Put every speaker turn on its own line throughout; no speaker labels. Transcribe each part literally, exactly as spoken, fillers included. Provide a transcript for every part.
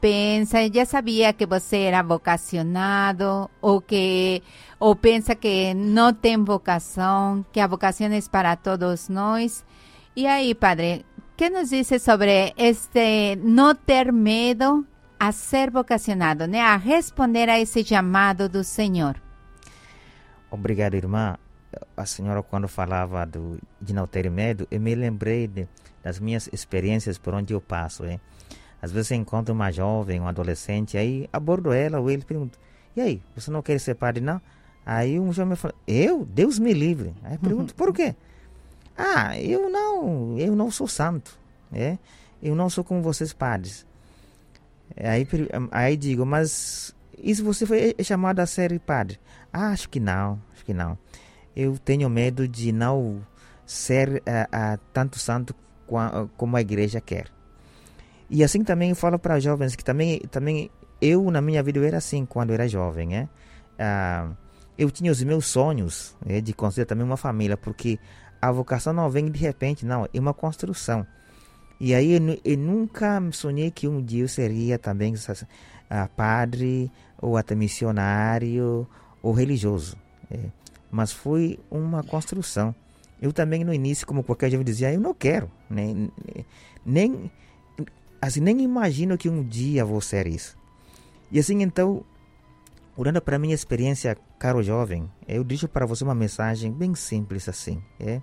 pensa, já sabia que você era vocacionado, ou que ou pensa que não tem vocação, que a vocação é para todos nós. E aí, padre, que nos diz sobre este não ter medo a ser vocacionado, né? A responder a esse chamado do Senhor?
Obrigado, irmã. A senhora, quando falava do, de não ter medo, eu me lembrei de, das minhas experiências por onde eu passo. Hein? Às vezes eu encontro uma jovem, um adolescente, aí abordo ela ou ele pergunta, e aí, você não quer ser padre, não? Aí um jovem fala, eu? Deus me livre. Aí eu pergunto, por quê? Ah, eu não, eu não sou santo. É? Eu não sou como vocês padres. Aí, aí digo, mas e se você foi chamado a ser padre? Ah, acho que não, acho que não. Eu tenho medo de não ser uh, uh, tanto santo como a igreja quer. E assim também eu falo para jovens que também, também eu na minha vida eu era assim quando eu era jovem. É? Uh, eu tinha os meus sonhos é, de construir também uma família, porque a vocação não vem de repente, não, é uma construção. E aí eu, eu nunca sonhei que um dia eu seria também uh, padre ou até missionário ou religioso. É. Mas foi uma construção. Eu também no início, como qualquer jovem dizia, eu não quero, nem, nem, assim, nem imagino que um dia vou ser isso. E assim então, olhando para a minha experiência, caro jovem, eu deixo para você uma mensagem bem simples assim. É,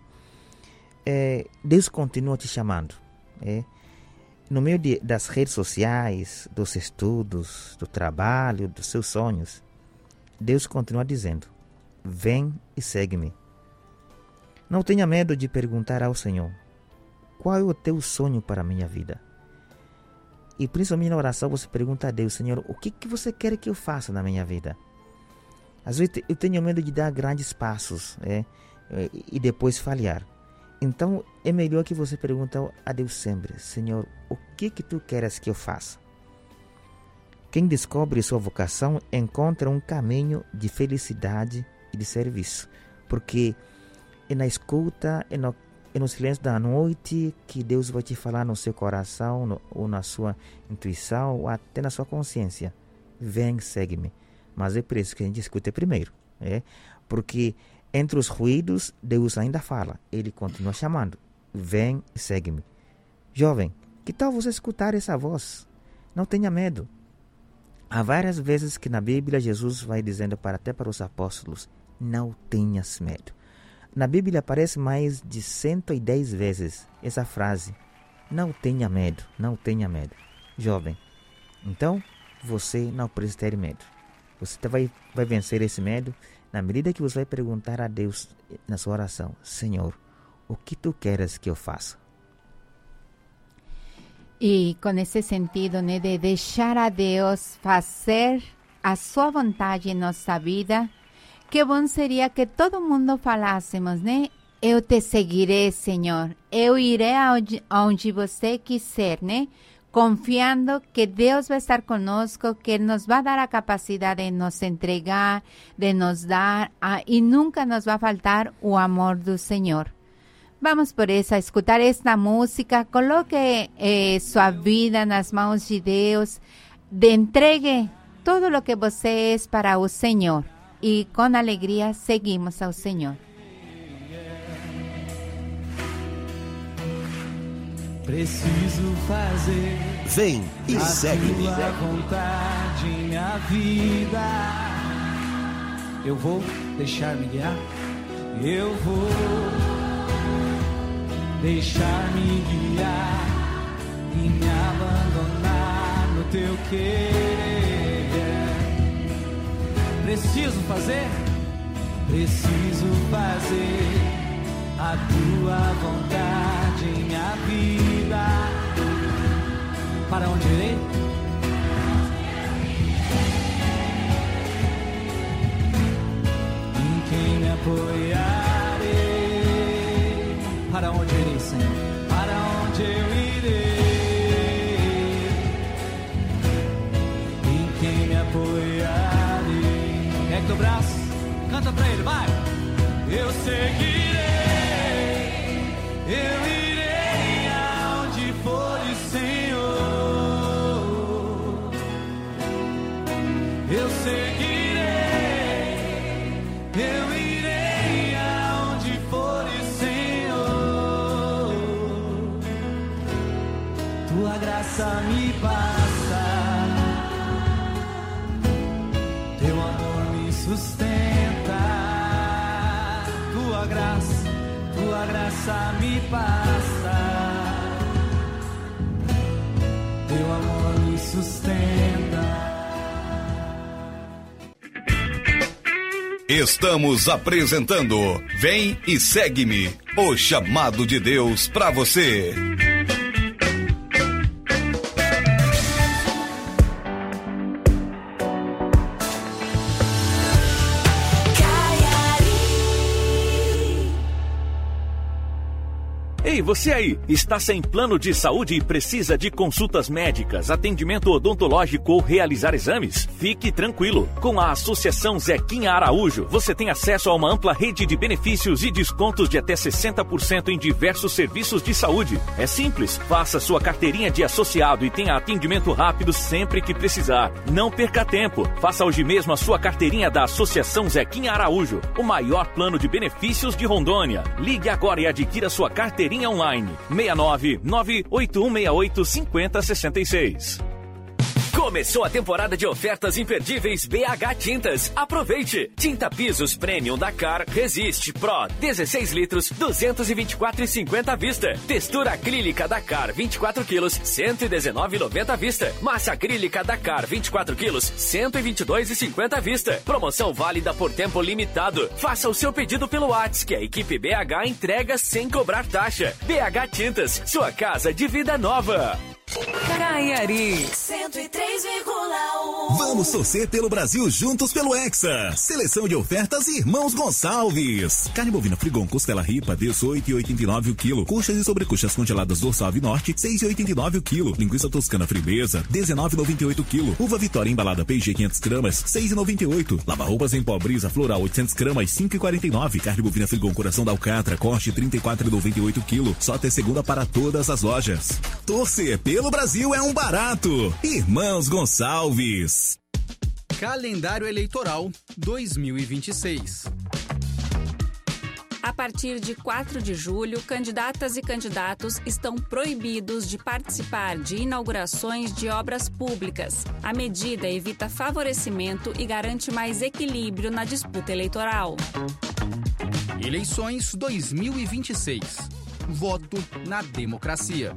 é, Deus continua te chamando. É, no meio de, das redes sociais, dos estudos, do trabalho, dos seus sonhos, Deus continua dizendo, vem e segue-me. Não tenha medo de perguntar ao Senhor, qual é o teu sonho para a minha vida? E principalmente na oração você pergunta a Deus, Senhor, o que, que você quer que eu faça na minha vida? Às vezes eu tenho medo de dar grandes passos é, e depois falhar. Então é melhor que você pergunte a Deus sempre, Senhor, o que que tu queres que eu faça? Quem descobre sua vocação encontra um caminho de felicidade e de serviço, porque é na escuta, é no, é no silêncio da noite que Deus vai te falar no seu coração, no, ou na sua intuição, ou até na sua consciência. Vem, segue-me. Mas é por isso que a gente escuta primeiro, é? Porque entre os ruídos, Deus ainda fala, Ele continua chamando. Vem e segue-me. Jovem, que tal você escutar essa voz? Não tenha medo. Há várias vezes que na Bíblia Jesus vai dizendo para, até para os apóstolos, não tenhas medo. Na Bíblia aparece mais de cento e dez vezes essa frase, não tenha medo, não tenha medo. Jovem, então você não precisa ter medo. Você vai, vai vencer esse medo na medida que você vai perguntar a Deus na sua oração, Senhor, o que tu queres que eu faça?
E com esse sentido, né, de deixar a Deus fazer a sua vontade em nossa vida, que bom seria que todo mundo falássemos, né? Eu te seguirei, Senhor. Eu irei aonde, aonde você quiser, né? Confiando que Deus vai estar conosco, que Ele nos vai dar a capacidade de nos entregar, de nos dar, ah, e nunca nos vai faltar o amor do Senhor. Vamos por isso a escutar esta música, coloque eh, sua vida nas mãos de Deus, de entregue tudo o que você é para o Senhor e com alegria seguimos ao Senhor.
Preciso fazer
Vem e
a
segue-me.
tua vontade em minha vida. Eu vou deixar-me guiar. Eu vou deixar-me guiar e me abandonar no teu querer. Preciso fazer, preciso fazer a tua vontade em minha vida. Para onde irei? Em quem me apoiarei? Para onde irei, Senhor? Para onde eu irei? Em quem me apoiarei? Pega o braço, canta pra ele, vai! Eu seguirei, eu irei aonde for, Senhor. eu seguirei, eu irei aonde fores, Senhor. Tua graça me basta, teu amor me sustenta. Tua graça, tua graça me basta, teu amor me sustenta.
Estamos apresentando Vem e Segue-me, o chamado de Deus para você.
Ei, você aí, está sem plano de saúde e precisa de consultas médicas, atendimento odontológico ou realizar exames? Fique tranquilo. Com a Associação Zequinha Araújo, você tem acesso a uma ampla rede de benefícios e descontos de até sessenta por cento em diversos serviços de saúde. É simples, faça sua carteirinha de associado e tenha atendimento rápido sempre que precisar. Não perca tempo, faça hoje mesmo a sua carteirinha da Associação Zequinha Araújo, o maior plano de benefícios de Rondônia. Ligue agora e adquira sua carteirinha online, seis nove nove oito um seis oito cinco zero seis seis.
Começou a temporada de ofertas imperdíveis B H Tintas. Aproveite! Tinta Pisos Premium da Car Resiste Pro dezesseis litros, duzentos e vinte e quatro reais e cinquenta centavos à vista. Textura acrílica da Car vinte e quatro quilos, cento e dezenove reais e noventa centavos à vista. Massa acrílica da Car vinte e quatro quilos, cento e vinte e dois reais e cinquenta centavos à vista. Promoção válida por tempo limitado. Faça o seu pedido pelo WhatsApp que a equipe B H entrega sem cobrar taxa. B H Tintas, sua casa de vida nova.
Caiari cento e três vírgula um.
Vamos torcer pelo Brasil juntos pelo Hexa. Seleção de ofertas Irmãos Gonçalves. Carne bovina Frigon costela ripa dezoito reais e oitenta e nove centavos o quilo. Coxas e sobrecoxas congeladas dorsal e norte seis reais e oitenta e nove centavos o quilo. Linguiça toscana frimeza dezenove reais e noventa e oito centavos o quilo. Uva Vitória embalada P G quinhentas gramas seis reais e noventa e oito centavos. Lava roupas em pó Brisa Floral oitocentas gramas cinco reais e quarenta e nove centavos. Carne bovina Frigon Coração da Alcatra corte trinta e quatro reais e noventa e oito centavos o quilo. Só até segunda para todas as lojas. Torcer pelo Brasil é um barato. Irmãos Gonçalves.
Calendário Eleitoral dois mil e vinte e seis.
A partir de quatro de julho, candidatas e candidatos estão proibidos de participar de inaugurações de obras públicas. A medida evita favorecimento e garante mais equilíbrio na disputa eleitoral.
Eleições dois mil e vinte e seis. Voto na democracia.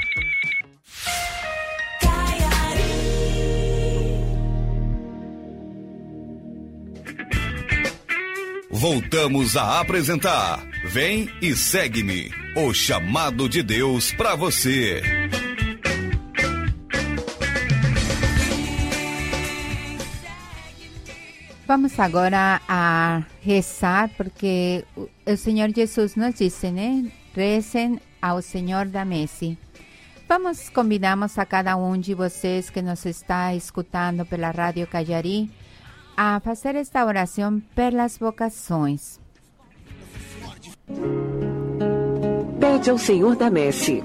Voltamos a apresentar Vem e Segue-me, o chamado de Deus para você.
Vamos agora a rezar, porque o Senhor Jesus nos disse, né? Rezem ao Senhor da Messe. Vamos, convidamos a cada um de vocês que nos está escutando pela Rádio Caiari a fazer esta oração pelas vocações.
Pede ao Senhor da Messe.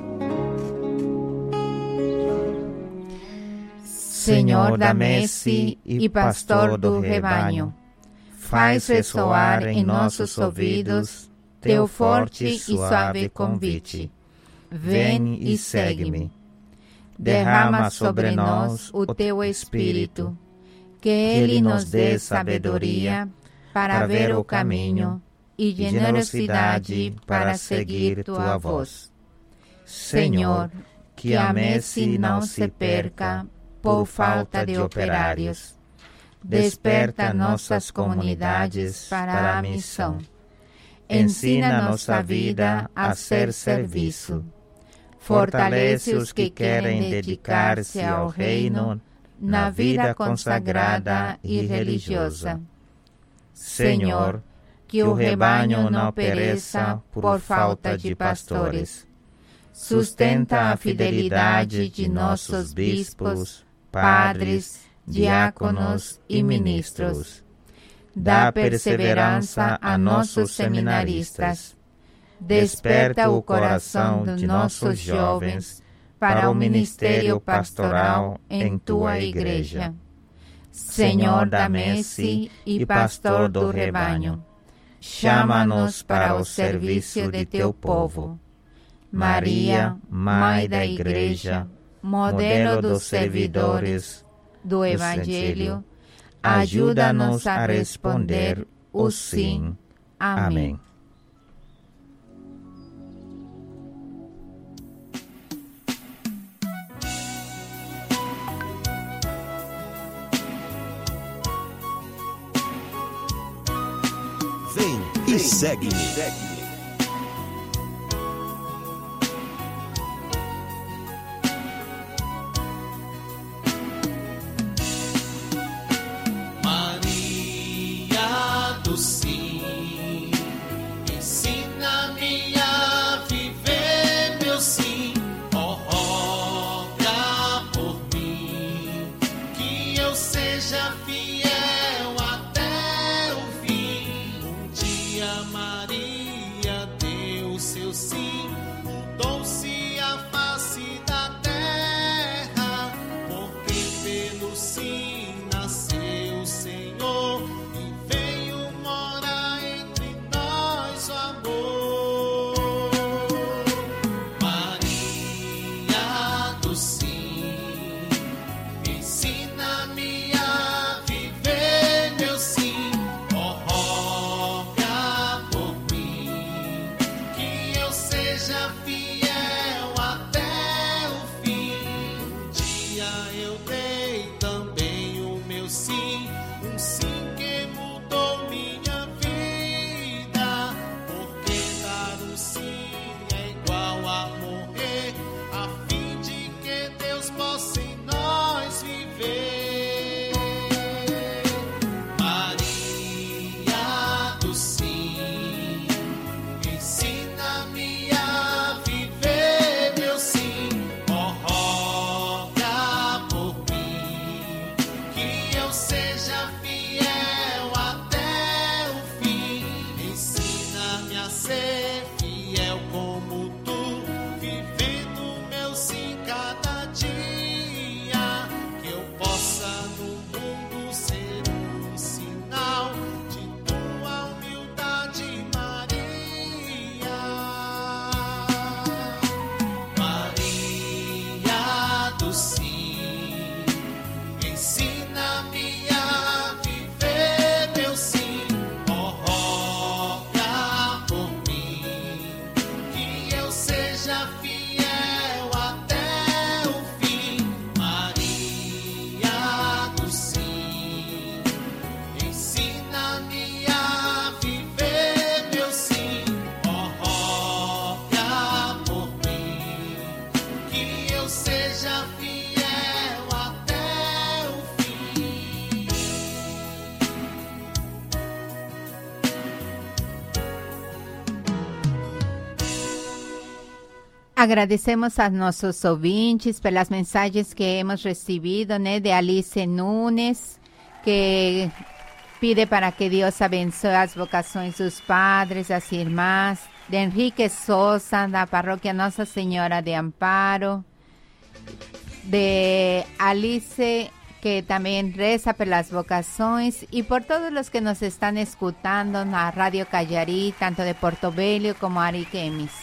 Senhor da Messe e pastor do rebanho, faz ressoar em nossos ouvidos teu forte e suave convite. Vem e segue-me. Derrama sobre nós o teu Espírito, que Ele nos dê sabedoria para ver o caminho e generosidade para seguir tua voz. Senhor, que a messe não se perca por falta de operários. Desperta nossas comunidades para a missão. Ensina nossa vida a ser serviço. Fortalece os que querem dedicar-se ao reino na vida consagrada e religiosa. Senhor, que o rebanho não pereça por falta de pastores. Sustenta a fidelidade de nossos bispos, padres, diáconos e ministros. Dá perseverança a nossos seminaristas. Desperta o coração de nossos jovens para o ministério pastoral em tua igreja.
Senhor da messe e pastor do rebanho, chama-nos para o serviço de teu povo. Maria, Mãe da Igreja, modelo dos servidores do Evangelho, ajuda-nos a responder o sim. Amém.
Vem e segue-me.
Maria do sim, ensina-me a viver meu sim. Oh, roga por mim, que eu seja fiel até o fim. Um dia Maria deu seu sim, mudou-se a face da terra, porque pelo sim nasceu o Senhor e veio morar entre nós o amor. Maria do sim, ensina-me a viver meu sim. Oh, roga por mim, que eu seja fiel até o fim. Um dia eu dei também o meu sim, um sim que mudou minha vida, porque dar um sim é igual a morrer, a fim de que Deus possa em nós viver. Maria do sim, ensina-me a viver meu sim. Oh, roga por mim, que eu seja fiel até o fim. Ensina-me a ser fiel como tu, vivendo meu sim cada dia, que eu possa no mundo ser um sinal de tua humildade, Maria. Maria do sim, ensina-me a viver meu sim. Oh, roga por mim, que eu seja fiel até o fim. Maria do sim, ensina-me a viver meu sim. Oh, roga por mim, que eu seja fiel até o fim.
Agradecemos a nossos ouvintes pelas mensagens que hemos recibido, né, de Alice Nunes, que pide para que Deus abençoe as vocações dos padres, das irmãs, de Henrique Souza, da paróquia Nossa Senhora de Amparo, de Alice, que também reza pelas vocações, e por todos os que nos estão escutando na Rádio Cajarí, tanto de Porto Velho como Ariquemes.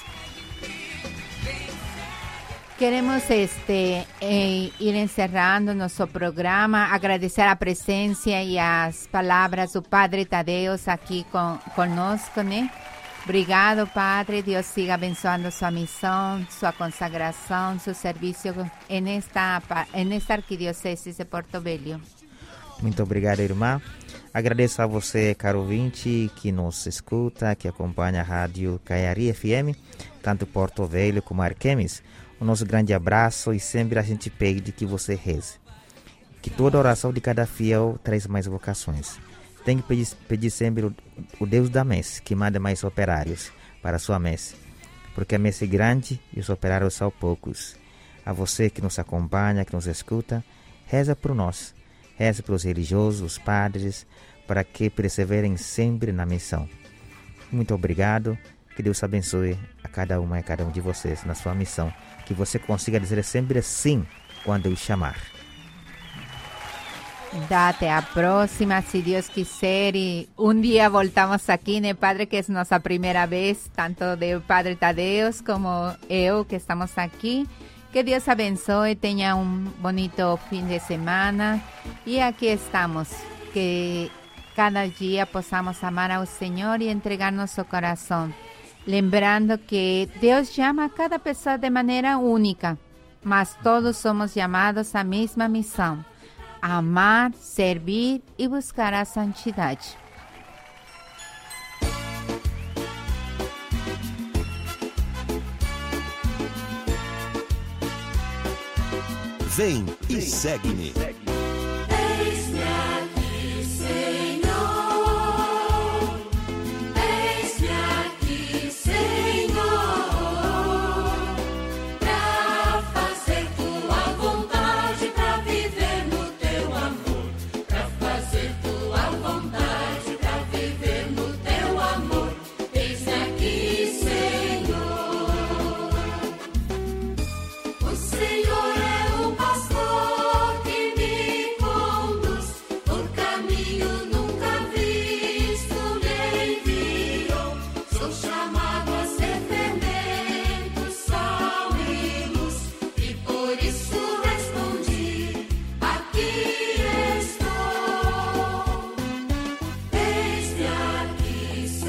Queremos este, eh, ir encerrando nosso programa, agradecer a presença e as palavras do Padre Tadeus aqui com, conosco, né? Obrigado, Padre. Deus siga abençoando sua missão, sua consagração, seu serviço em esta, em esta arquidiocese de Porto Velho.
Muito obrigado, irmã. Agradeço a você, caro ouvinte, que nos escuta, que acompanha a Rádio Cajarí F M, tanto Porto Velho como Arquemes. O nosso grande abraço e sempre a gente pede que você reze. Que toda oração de cada fiel traz mais vocações. Tem que pedir, pedir sempre o, o Deus da messe, que manda mais operários para a sua messe. Porque a messe é grande e os operários são poucos. A você que nos acompanha, que nos escuta, reza por nós. Reza pelos religiosos, os padres, para que perseverem sempre na missão. Muito obrigado. Que Deus abençoe a cada uma e a cada um de vocês na sua missão. Que você consiga dizer sempre sim quando eu chamar.
Até a próxima, se Deus quiser. E um dia voltamos aqui, né, Padre, que é nossa primeira vez, tanto do Padre Tadeu como eu, que estamos aqui. Que Deus abençoe, tenha um bonito fim de semana. E aqui estamos, que cada dia possamos amar ao Senhor e entregar nosso coração. Lembrando que Deus chama a cada pessoa de maneira única, mas todos somos chamados à mesma missão: amar, servir e buscar a santidade.
Vem e segue-me.
Eis-me aqui, Senhor. Eis-me aqui, Senhor, pra fazer tua vontade, pra viver no teu amor, pra fazer tua vontade, pra viver no teu amor. Eis-me aqui, Senhor. O Senhor é o pastor que me conduz por caminho nunca visto, me enviou. Sou chamado a ser fermento, sal e luz, e por isso respondi: aqui estou. Eis-me aqui,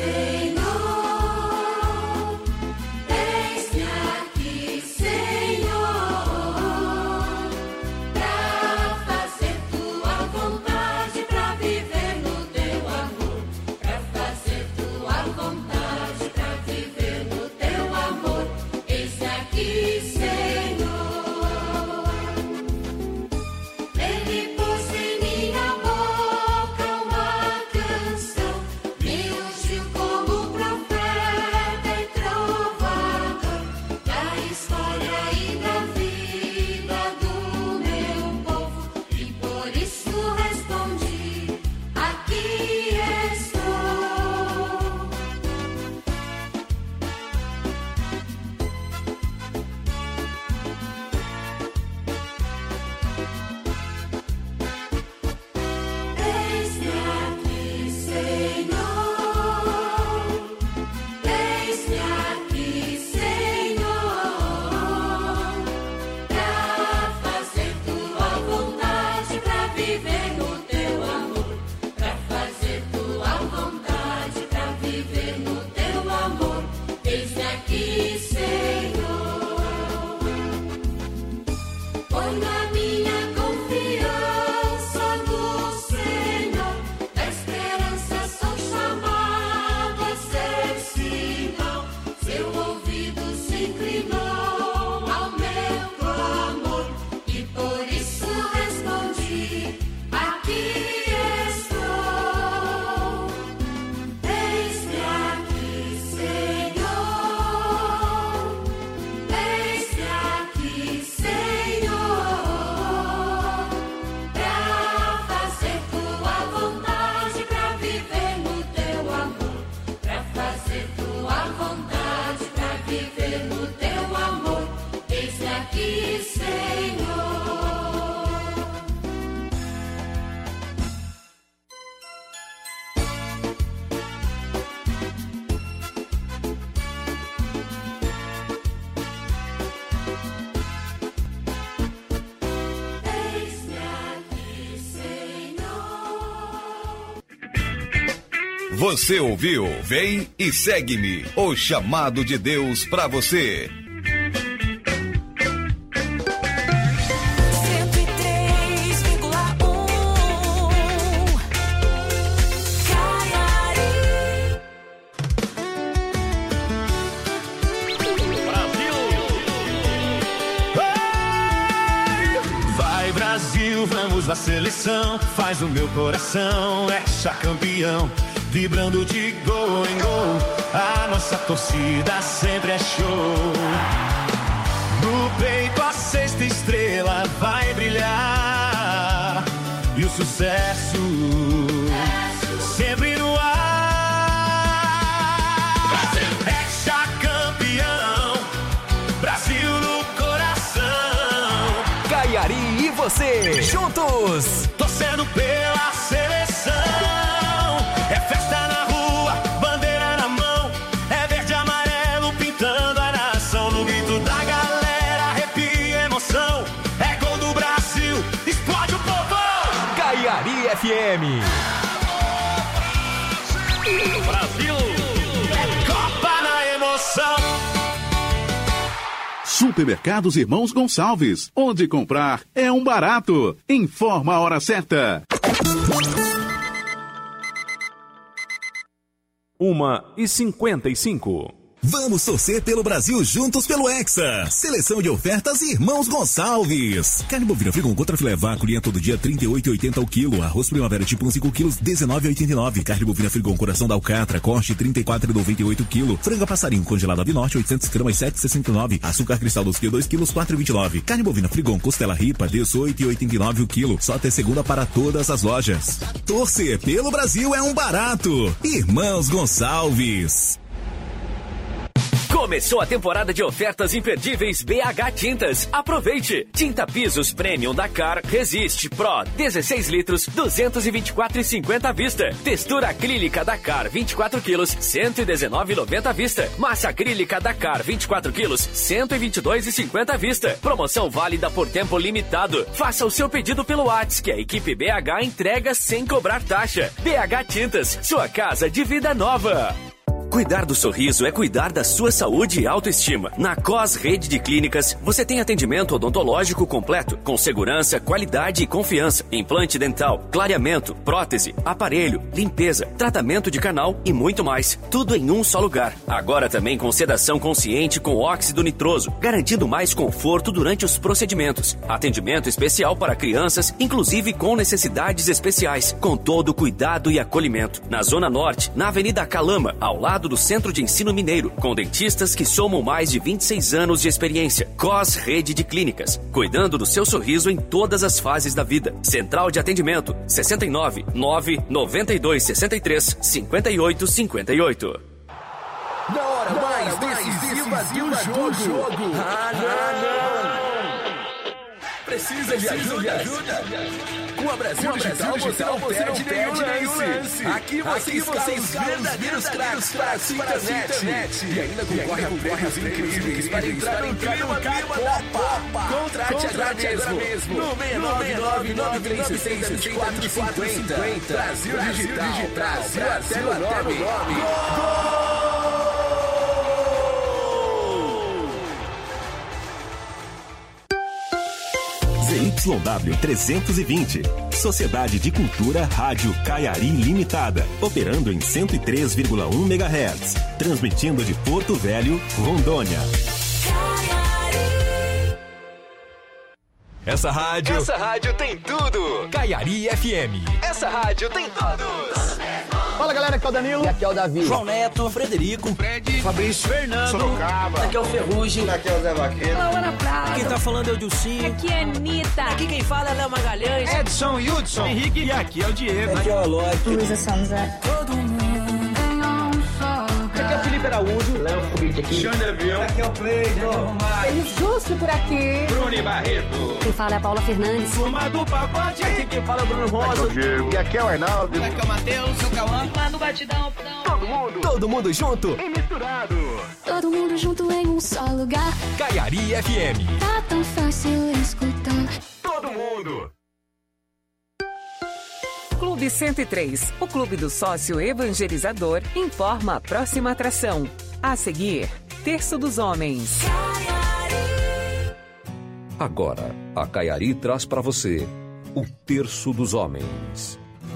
Senhor. Eis-me aqui, Senhor, pra fazer tua vontade, pra viver no teu amor, pra fazer tua vontade, pra viver no teu amor. Eis-me aqui, Senhor. Ele pôs em minha boca uma canção, me ungiu como profeta e trovador da história e da vida do meu povo, e por isso respondi: aqui estou. Eis-me aqui, Senhor. Eis-me aqui, Senhor, pra fazer tua vontade, pra viver no teu amor, pra fazer tua vontade, pra viver no teu amor. Eis-me aqui, Senhor. Ponho a minha confiança no Senhor, da esperança sou chamado a ser sinal. Seu ouvido se inclinou ao meu clamor, e por isso respondi: aqui estou. Eis-me aqui, Senhor. Eis-me aqui, Senhor, pra fazer tua vontade, pra viver no teu amor, pra fazer tua vontade, pra viver no teu amor. Eis-me aqui, Senhor. Eis-me aqui, Senhor.
Você ouviu Vem e Segue-me, o chamado de Deus pra você.
cento e três vírgula um Caiari.
Vai Brasil, vamos à seleção, faz o meu coração, é campeão, vibrando de gol em gol, a nossa torcida sempre é show. No peito a sexta estrela vai brilhar, e o sucesso sempre no ar. É campeão, Brasil no coração.
Caiari e
você, juntos.
Torcendo pela seleção. É festa na rua, bandeira na mão. É verde e amarelo pintando a nação. No grito da galera, arrepia emoção. É gol do Brasil, explode o povão.
Caiari F M.
Brasil. É Copa na emoção.
Supermercados Irmãos Gonçalves, onde comprar é um barato. Informa a hora certa.
Uma e cinquenta e cinco.
Vamos torcer pelo Brasil juntos pelo Hexa. Seleção de ofertas Irmãos Gonçalves. Carne bovina frigon contra filé vaculinha todo dia trinta e oito reais e oitenta centavos o quilo. Arroz primavera tipo um cinco quilos dezenove reais e oitenta e nove centavos. Carne bovina frigon coração da alcatra corte trinta e quatro reais e noventa e oito centavos o quilo. Franga passarinho congelado ave norte oitocentos gramas sete reais e sessenta e nove centavos. Açúcar cristal dois quilos dois quilos quatro reais e vinte e nove centavos. Carne bovina frigon costela ripa dezoito reais e oitenta e nove centavos o quilo. Só até segunda para todas as lojas. Torcer pelo Brasil é um barato. Irmãos Gonçalves.
Começou a temporada de ofertas imperdíveis B H Tintas. Aproveite! Tinta Pisos Premium da Car Resiste Pro dezesseis litros, duzentos e vinte e quatro reais e cinquenta centavos à vista. Textura acrílica da Car vinte e quatro quilos, cento e dezenove reais e noventa centavos à vista. Massa acrílica da Car vinte e quatro quilos, cento e vinte e dois reais e cinquenta centavos à vista. Promoção válida por tempo limitado. Faça o seu pedido pelo WhatsApp que a equipe B H entrega sem cobrar taxa. B H Tintas, sua casa de vida nova. Cuidar do sorriso é cuidar da sua saúde e autoestima. Na Cos Rede de Clínicas, você tem atendimento odontológico completo, com segurança, qualidade e confiança. Implante dental, clareamento, prótese, aparelho, limpeza, tratamento de canal e muito mais. Tudo em um só lugar. Agora também com sedação consciente com óxido nitroso, garantindo mais conforto durante os procedimentos. Atendimento especial para crianças, inclusive com necessidades especiais, com todo cuidado e acolhimento. Na Zona Norte, na Avenida Calama, ao lado do Centro de Ensino Mineiro, com dentistas que somam mais de vinte e seis anos de experiência. Cos Rede de Clínicas, cuidando do seu sorriso em todas as fases da vida. Central de atendimento, sessenta e nove, nove, noventa e dois, sessenta e três, cinquenta e oito, cinquenta e oito.
Na hora mais decisiva do jogo. Ah, não! Precisa de ajuda? ajuda? Com a Brasil, Com a Brasil Digital, Digital você não perde nenhum lance. Aqui você, Aqui você escala os verdadeiros craques para a internet. E ainda concorre a prêmios incríveis para entrar no clima da Copa. Contrate agora mesmo no seis nove nove, nove três seis, dois quatro cinco zero. Brasil Digital, Brasil até no nome.
Z Y W trezentos e vinte. Sociedade de Cultura Rádio Caiari Limitada. Operando em cento e três vírgula um megahertz. Transmitindo de Porto Velho, Rondônia.
Essa rádio... Essa rádio tem tudo. Caiari F M. Essa rádio tem todos.
Fala galera, aqui é o Danilo. E aqui é o Davi.
João Neto, Frederico,
Fred, Fabrício, Fernando,
Sorocaba. Aqui é o Ferrugem.
Aqui é o Zé Vaqueiro.
Laura Prado.
Quem tá falando é o Dilcinho.
Aqui é a Anitta.
Aqui quem fala é Léo Magalhães.
Edson, Hudson, Henrique. E aqui é o Diego.
Aqui é o Aloy.
Luísa Sonza.
Todo mundo em um só lugar.
Aqui é o Felipe Araújo.
Léo Fubit aqui.
Xande Avião.
Aqui é o Cleiton.
Feliz Justo por aqui.
Bruni Barreto.
Quem fala é a Paula Fernandes.
Turma do Pacote. Aqui quem fala é o Bruno Rosa.
Aqui é o Diego. E aqui é o Arnaldo.
Aqui é o Matheus. O Cauã.
Lá no Batidão.
Todo mundo. Todo mundo junto.
E misturado.
Todo mundo junto em um só lugar.
Caiari F M.
Tá tão fácil escutar.
Todo mundo.
Clube cento e três, o clube do sócio evangelizador, informa a próxima atração. A seguir, Terço dos Homens.
Agora, a Caiari traz para você o Terço dos Homens.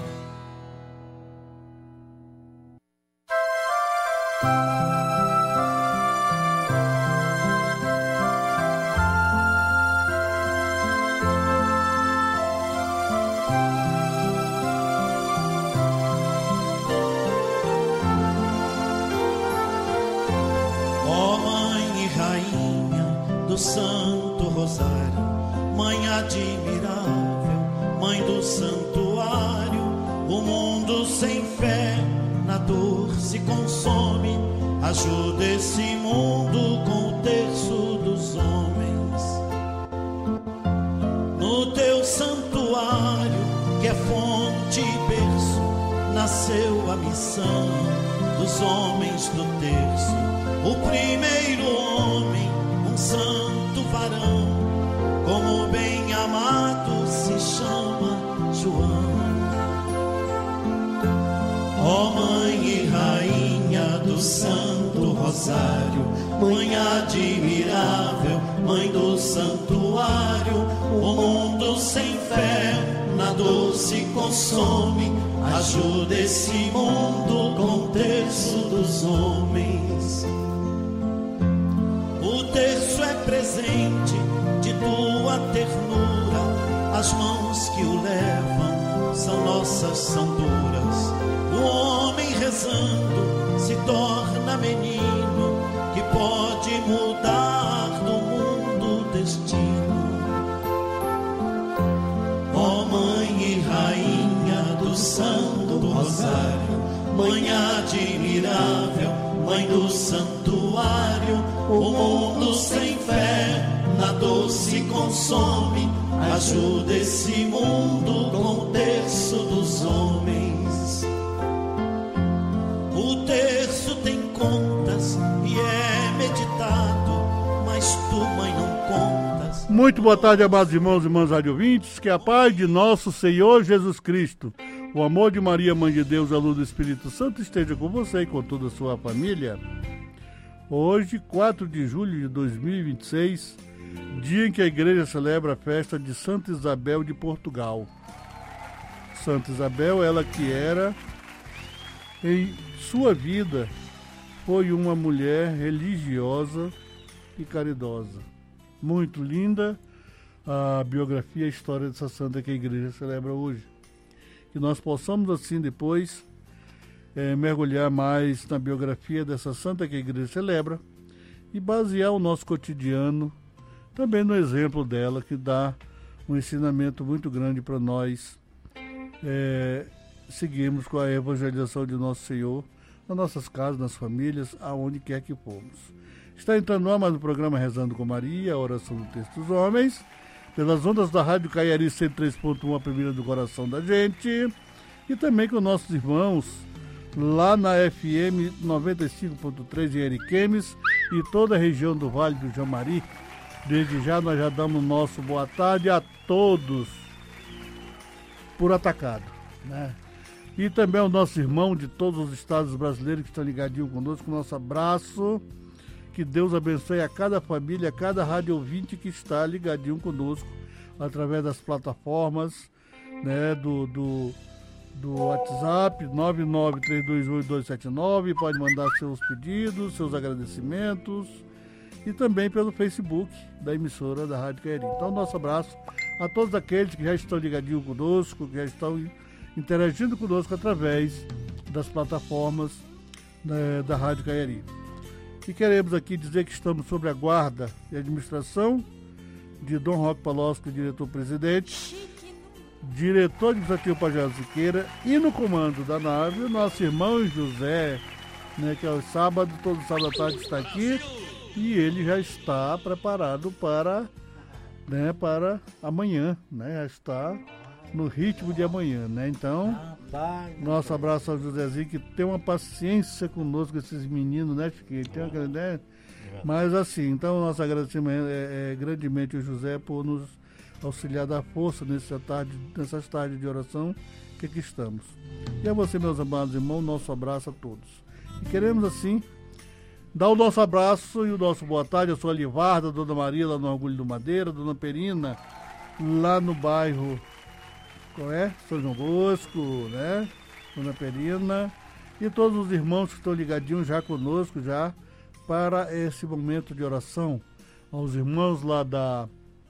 Ó Mãe e Rainha do Santo Rosário, Mãe admirável, Mãe do Santuário, o mundo sem fé na dor se consome. Ajuda esse mundo com o terço dos homens. No teu que é fonte e berço, nasceu a missão dos homens do terço. O primeiro homem, um santo varão, como bem amado se chama João. Ó Mãe e Rainha do Santo Rosário, Mãe admirável, Mãe do Santuário, o mundo sem fé na dor se consome, ajuda esse mundo com o terço dos homens. O terço é presente de tua ternura, as mãos que o levam são nossas, são duras. O homem rezando se torna menino, que pode mudar do mundo o destino. Ó Mãe e Rainha do Santo Rosário, Mãe admirável, Mãe do Santuário, o mundo sem fé na dor se consome, ajuda esse mundo com o terço dos homens. O terço tem contas e é meditado, mas tu, Mãe, não contas.
Muito boa tarde, amados irmãos e irmãs rádio ouvintes, que a paz de nosso Senhor Jesus Cristo, o amor de Maria, Mãe de Deus, a luz do Espírito Santo esteja com você e com toda a sua família. Hoje, quatro de julho de dois mil e vinte e seis, dia em que a igreja celebra a festa de Santa Isabel de Portugal. Santa Isabel, ela que era, em sua vida, foi uma mulher religiosa e caridosa. Muito linda a biografia e a história dessa santa que a igreja celebra hoje. Que nós possamos, assim, depois, é, mergulhar mais na biografia dessa santa que a igreja celebra e basear o nosso cotidiano também no exemplo dela, que dá um ensinamento muito grande para nós é, seguirmos com a evangelização de nosso Senhor nas nossas casas, nas famílias, aonde quer que fomos. Está entrando no ar mais um programa Rezando com Maria, a oração do texto dos homens, pelas ondas da Rádio Caiari cento e três ponto um, a primeira do coração da gente, e também com nossos irmãos lá na F M noventa e cinco ponto três em Ariquemes e toda a região do Vale do Jamari. Desde já nós já damos nosso boa tarde a todos por atacado, né? E também ao nosso irmão de todos os estados brasileiros que estão ligadinhos conosco, nosso abraço. Que Deus abençoe a cada família, a cada rádio ouvinte que está ligadinho conosco através das plataformas, né, do, do, do WhatsApp nove nove três dois oito dois sete nove, pode mandar seus pedidos, seus agradecimentos, e também pelo Facebook da emissora da Rádio Caiari. Então, nosso abraço a todos aqueles que já estão ligadinhos conosco, que já estão interagindo conosco através das plataformas, né, da Rádio Caiari. E queremos aqui dizer que estamos sob a guarda e administração de Dom Roque Palosco, diretor-presidente, diretor administrativo Pajé Siqueira, e no comando da nave o nosso irmão José, né, que aos sábados, todo sábado à tarde está aqui, e ele já está preparado para, né, para amanhã, né, já está no ritmo de amanhã, né? Então, nosso abraço ao Josézinho, que tem uma paciência conosco, esses meninos, né, Chiquinho? Tem uma grande ideia. Mas assim, então, nosso agradecimento é, é grandemente ao José por nos auxiliar da força nessa tarde, nessas tardes de oração que aqui estamos. E a você, meus amados irmãos, nosso abraço a todos. E queremos, assim, dar o nosso abraço e o nosso boa tarde à sua Livarda, Dona Maria, lá no Orgulho do Madeira, Dona Perina, lá no bairro... Qual é? São João Bosco, né? Dona Perina, e todos os irmãos que estão ligadinhos já conosco, já para esse momento de oração. Aos irmãos lá da,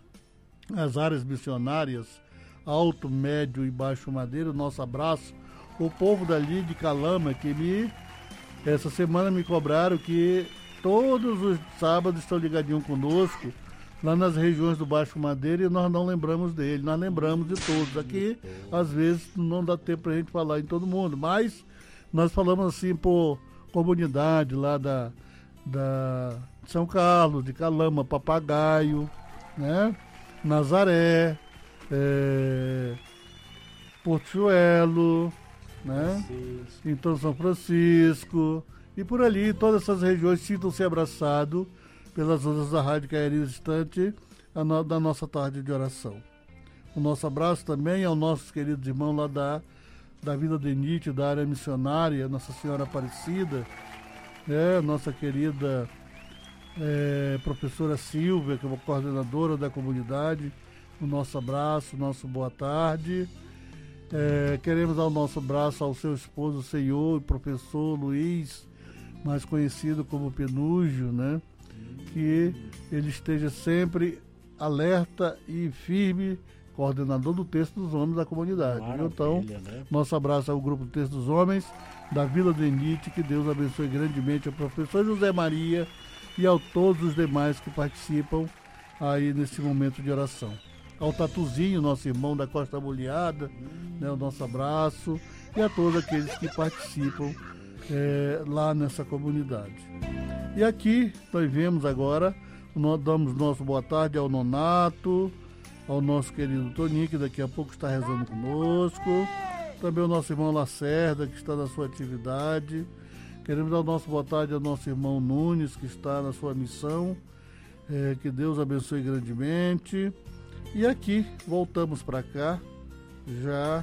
das áreas missionárias, Alto, Médio e Baixo Madeira, o nosso abraço. O povo dali de Calama, que me, essa semana me cobraram que todos os sábados estão ligadinhos conosco, lá nas regiões do Baixo Madeira, e nós não lembramos dele, nós lembramos de todos. Aqui, às vezes, não dá tempo para a gente falar em todo mundo, mas nós falamos assim por comunidade lá da, da São Carlos, de Calama, Papagaio, né? Nazaré, é, Porto Chuelo, né? Então São Francisco, e por ali, todas essas regiões sintam-se abraçados pelas ondas da Rádio Caiari Distante, a no, da nossa tarde de oração. O nosso abraço também aos nossos queridos irmãos lá da, da Vila Denite, da área missionária, Nossa Senhora Aparecida, né? Nossa querida é, professora Silvia, que é uma coordenadora da comunidade, o nosso abraço, o nosso boa tarde. É, queremos dar o nosso abraço ao seu esposo, o senhor e professor Luiz, mais conhecido como Penúgio, né? Que ele esteja sempre alerta e firme, coordenador do Texto dos Homens da comunidade. Maravilha, então, né? Nosso abraço ao grupo do Texto dos Homens da Vila Denite, que Deus abençoe grandemente ao professor José Maria e a todos os demais que participam aí nesse momento de oração. Ao Tatuzinho, nosso irmão da Costa Boleada, né, o nosso abraço, e a todos aqueles que participam é, lá nessa comunidade. E aqui nós vemos agora, nós damos nosso boa tarde ao Nonato, ao nosso querido Toninho, que daqui a pouco está rezando conosco, também ao nosso irmão Lacerda, que está na sua atividade. Queremos dar o nosso boa tarde ao nosso irmão Nunes, que está na sua missão, é, que Deus abençoe grandemente. E aqui, voltamos para cá, já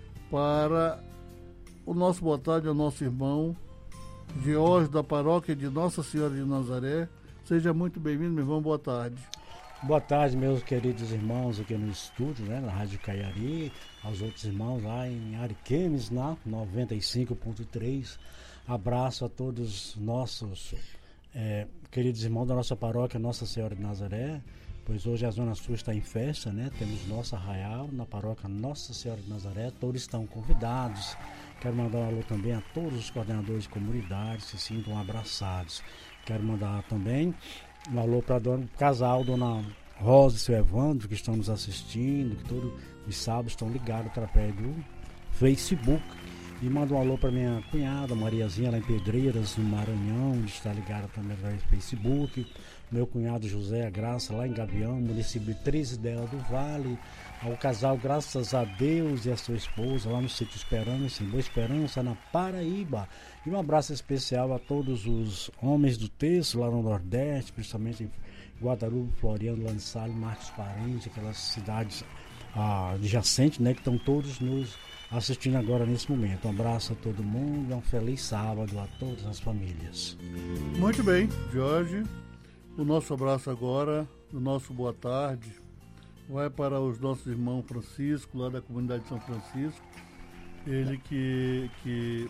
para o nosso boa tarde ao nosso irmão George, da paróquia de Nossa Senhora de Nazaré. Seja muito bem-vindo, meu irmão, boa tarde.
Boa tarde, meus queridos irmãos aqui no estúdio, né, na Rádio Caiari, aos outros irmãos lá em Ariquemes, na noventa e cinco ponto três. Abraço a todos nossos é, queridos irmãos da nossa paróquia Nossa Senhora de Nazaré, pois hoje a Zona Sul está em festa, né? Temos nosso arraial na paróquia Nossa Senhora de Nazaré, todos estão convidados. Quero mandar um alô também a todos os coordenadores de comunidade, se sintam abraçados. Quero mandar também um alô para o casal, Dona Rosa e seu Evandro, que estão nos assistindo, que todos os sábados estão ligados através do Facebook. E mando um alô para minha cunhada, Mariazinha, lá em Pedreiras, no Maranhão, que está ligada também através do Facebook. Meu cunhado José, a Graça, lá em Gavião, município de Treze Dela do Vale. Ao casal, graças a Deus, e a sua esposa, lá no sítio Esperança, em Boa Esperança, na Paraíba. E um abraço especial a todos os homens do texto, lá no Nordeste, principalmente em Guadalupe, Floriano, Lançalho, Marcos Parente, aquelas cidades ah, adjacentes, né, que estão todos nos assistindo agora nesse momento. Um abraço a todo mundo, um feliz sábado a todas as famílias.
Muito bem, Jorge. O nosso abraço agora, o nosso boa tarde, vai para os nossos irmãos Francisco, lá da comunidade de São Francisco. Ele que, que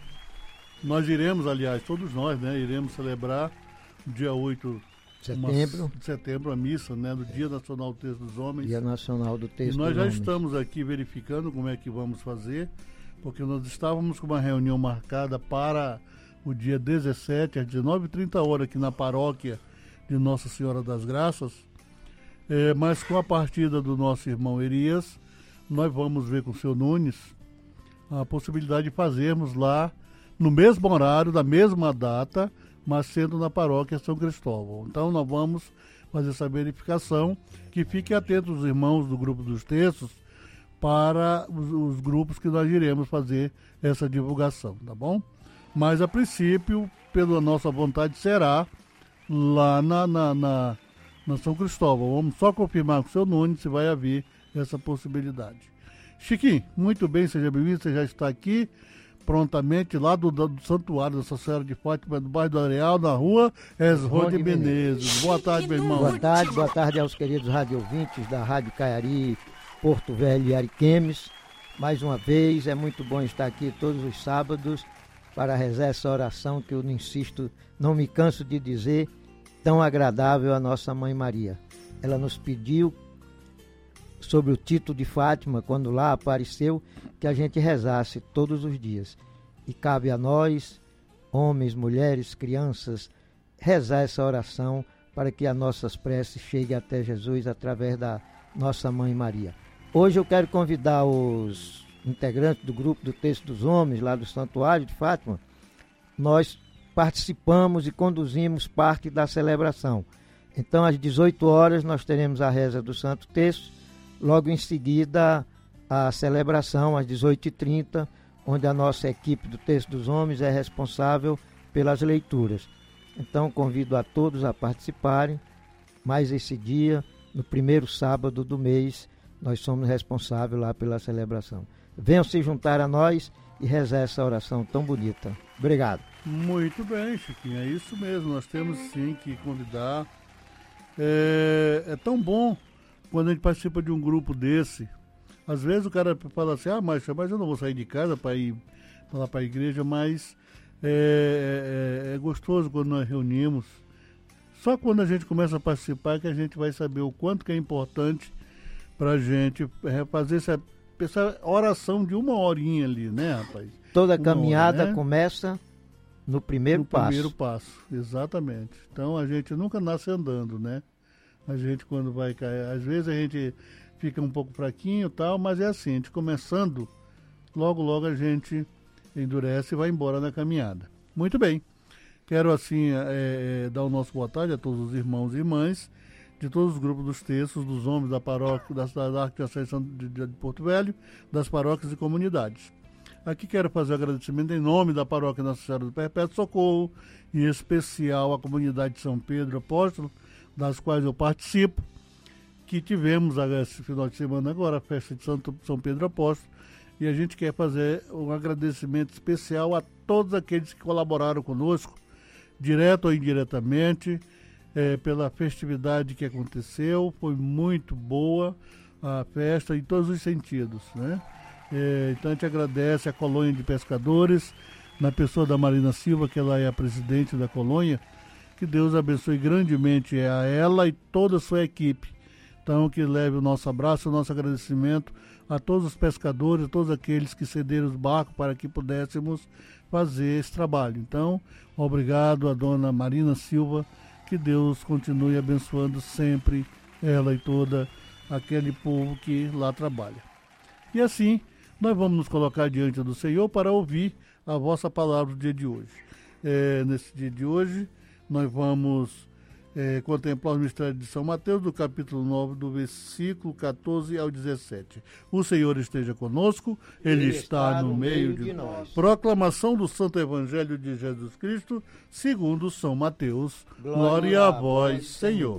nós iremos, aliás, todos nós, né, iremos celebrar dia oito
setembro.
Uma, de setembro, a missa, né, do Dia Nacional do Texto dos Homens.
Dia Nacional do Texto dos
Homens. E nós já
Homens.
estamos aqui verificando como é que vamos fazer, porque nós estávamos com uma reunião marcada para o dia dezessete, às dezenove e trinta horas, aqui na paróquia de Nossa Senhora das Graças, é, mas com a partida do nosso irmão Erias, nós vamos ver com o seu Nunes a possibilidade de fazermos lá no mesmo horário, da mesma data, mas sendo na paróquia São Cristóvão. Então nós vamos fazer essa verificação, que fiquem atentos os irmãos do grupo dos textos para os, os grupos que nós iremos fazer essa divulgação, tá bom? Mas a princípio, pela nossa vontade, será lá na, na, na, na São Cristóvão. Vamos só confirmar com o seu Nunes se vai haver essa possibilidade. Chiquinho, muito bem, seja bem-vindo, você já está aqui prontamente lá do, do Santuário da Nossa Senhora de Fátima, do bairro do Areal, na rua Esrode Menezes. Boa tarde, meu irmão.
Boa tarde, boa tarde aos queridos rádio ouvintes da Rádio Caiari, Porto Velho e Ariquemes. Mais uma vez, é muito bom estar aqui todos os sábados para rezar essa oração que eu insisto, não me canso de dizer, tão agradável a nossa Mãe Maria. Ela nos pediu, sobre o título de Fátima, quando lá apareceu, que a gente rezasse todos os dias. E cabe a nós, homens, mulheres, crianças, rezar essa oração para que as nossas preces cheguem até Jesus através da nossa Mãe Maria. Hoje eu quero convidar os integrantes do grupo do Texto dos Homens, lá do Santuário de Fátima. Nós participamos e conduzimos parte da celebração. Então, às dezoito horas, nós teremos a reza do Santo Texto, logo em seguida, a celebração às dezoito e trinta, onde a nossa equipe do Terço dos Homens é responsável pelas leituras. Então convido a todos a participarem, mais esse dia, no primeiro sábado do mês, nós somos responsáveis lá pela celebração. Venham se juntar a nós e rezar essa oração tão bonita. Obrigado.
Muito bem, Chiquinho, é isso mesmo, nós temos sim que convidar. É, é tão bom quando a gente participa de um grupo desse. Às vezes o cara fala assim, ah, mas, mas eu não vou sair de casa para ir lá para a igreja, mas é, é, é gostoso quando nós reunimos. Só quando a gente começa a participar que a gente vai saber o quanto que é importante para a gente fazer essa, essa oração de uma horinha ali, né, rapaz?
Toda
uma
caminhada
hora, né?
começa no primeiro
no
passo.
primeiro passo, exatamente. Então a gente nunca nasce andando, né? A gente quando vai cair, às vezes a gente fica um pouco fraquinho e tal, mas é assim, a gente começando, logo logo a gente endurece e vai embora na caminhada. Muito bem. Quero assim é, é, dar o nosso boa tarde a todos os irmãos e irmãs de todos os grupos dos terços, dos homens da paróquia, da cidade da Arquidiocese de, de, de Porto Velho, das paróquias e comunidades. Aqui quero fazer um agradecimento em nome da paróquia Nossa Senhora do Perpétuo Socorro, em especial a comunidade de São Pedro Apóstolo, das quais eu participo, que tivemos esse final de semana agora, a festa de Santo, São Pedro Apóstolo, e a gente quer fazer um agradecimento especial a todos aqueles que colaboraram conosco, direto ou indiretamente, é, pela festividade que aconteceu. Foi muito boa a festa em todos os sentidos, né? É, então a gente agradece a colônia de pescadores, na pessoa da Marina Silva, que ela é a presidente da colônia. Que Deus abençoe grandemente a ela e toda a sua equipe. Então que leve o nosso abraço, o nosso agradecimento a todos os pescadores, a todos aqueles que cederam os barcos para que pudéssemos fazer esse trabalho. Então, obrigado a dona Marina Silva, que Deus continue abençoando sempre ela e toda aquele povo que lá trabalha. E assim, nós vamos nos colocar diante do Senhor para ouvir a vossa palavra do dia de hoje. É, nesse dia de hoje, nós vamos é, contemplar o mistério de São Mateus, do capítulo nove, do versículo catorze ao dezessete. O Senhor esteja conosco, Ele, Ele está, está no meio, meio de, de nós. Proclamação do Santo Evangelho de Jesus Cristo, segundo São Mateus. Glória, Glória a vós, Senhor.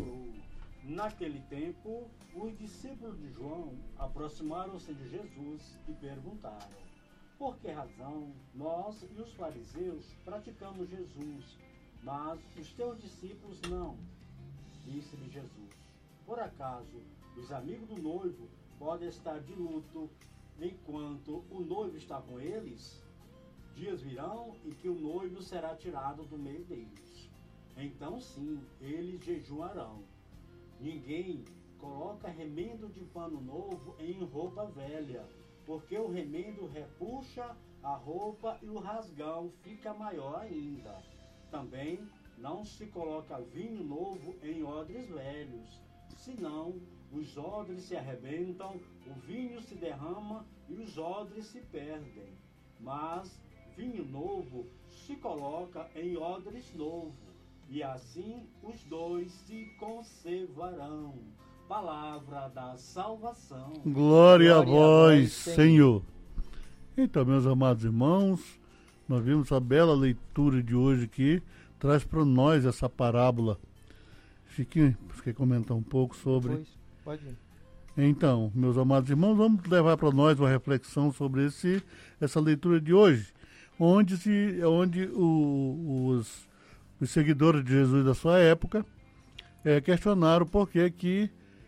Naquele tempo, os discípulos de João aproximaram-se de Jesus e perguntaram: por que razão nós e os fariseus praticamos Jesus, mas os teus discípulos não? Disse-lhe Jesus: por acaso os amigos do noivo podem estar de luto enquanto o noivo está com eles? Dias virão em que o noivo será tirado do meio deles. Então sim, eles jejuarão. Ninguém coloca remendo de pano novo em roupa velha, porque o remendo repuxa a roupa e o rasgão fica maior ainda. Também não se coloca vinho novo em odres velhos, senão os odres se arrebentam, o vinho se derrama e os odres se perdem. Mas vinho novo se coloca em odres novos, e assim os dois se conservarão. Palavra da salvação.
Glória, Glória a vós, Senhor. Senhor. Então, meus amados irmãos, nós vimos a bela leitura de hoje que traz para nós essa parábola. Chiquinho, você quer comentar um pouco sobre?
Pois, pode ir.
Então, meus amados irmãos, vamos levar para nós uma reflexão sobre esse, essa leitura de hoje, onde, se, onde o, os, os seguidores de Jesus da sua época é, questionaram por que que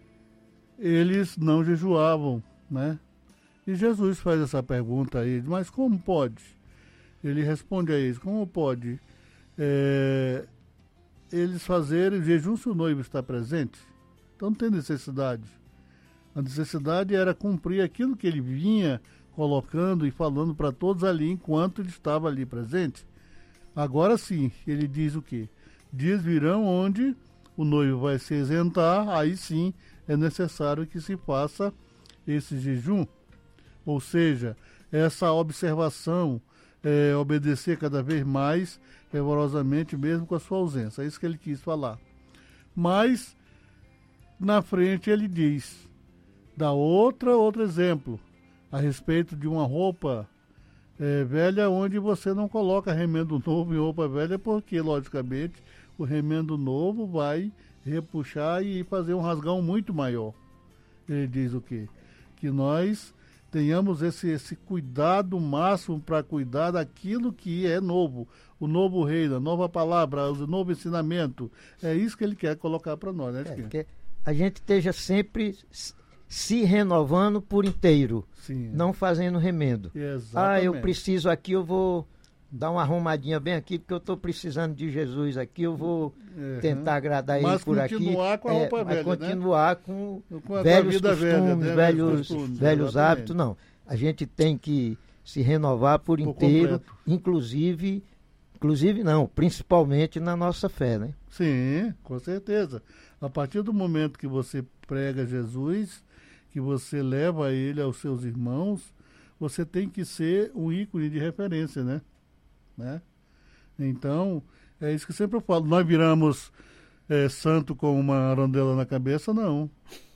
eles não jejuavam, né? E Jesus faz essa pergunta aí, mas como pode? Ele responde a eles, como pode é, eles fazerem jejum se o noivo está presente? Então não tem necessidade. A necessidade era cumprir aquilo que ele vinha colocando e falando para todos ali enquanto ele estava ali presente. Agora sim, ele diz o quê? Dias virão onde o noivo vai se isentar, aí sim é necessário que se faça esse jejum. Ou seja, essa observação, é, obedecer cada vez mais fervorosamente mesmo com a sua ausência. É isso que ele quis falar. Mas, na frente ele diz, dá outra, outro exemplo. a respeito de uma roupa é, velha, onde você não coloca remendo novo em roupa velha, porque, logicamente, o remendo novo vai repuxar e fazer um rasgão muito maior. Ele diz o quê? Que nós tenhamos esse, esse cuidado máximo para cuidar daquilo que é novo. O novo reino, a nova palavra, o novo ensinamento. É isso que ele quer colocar para nós, né, Chiquinho?
É, que a gente esteja sempre se renovando por inteiro,
Sim,
não fazendo remendo.
Exatamente.
Ah, eu preciso aqui, eu vou dar uma arrumadinha bem aqui, porque eu estou precisando de Jesus aqui, eu vou uhum. tentar agradar
mas
ele por aqui.
Mas continuar com a roupa
é,
velha,
mas continuar
né?
com,
com a
velhos
vida
costumes,
velha, né?
velhos,
costumes,
velhos hábitos, não. A gente tem que se renovar por, por inteiro, completo. inclusive, inclusive não, principalmente na nossa fé, né?
Sim, com certeza. A partir do momento que você prega Jesus, que você leva ele aos seus irmãos, você tem que ser um ícone de referência, né? né? Então, é isso que sempre eu falo. Nós viramos é, santo com uma arandela na cabeça, não.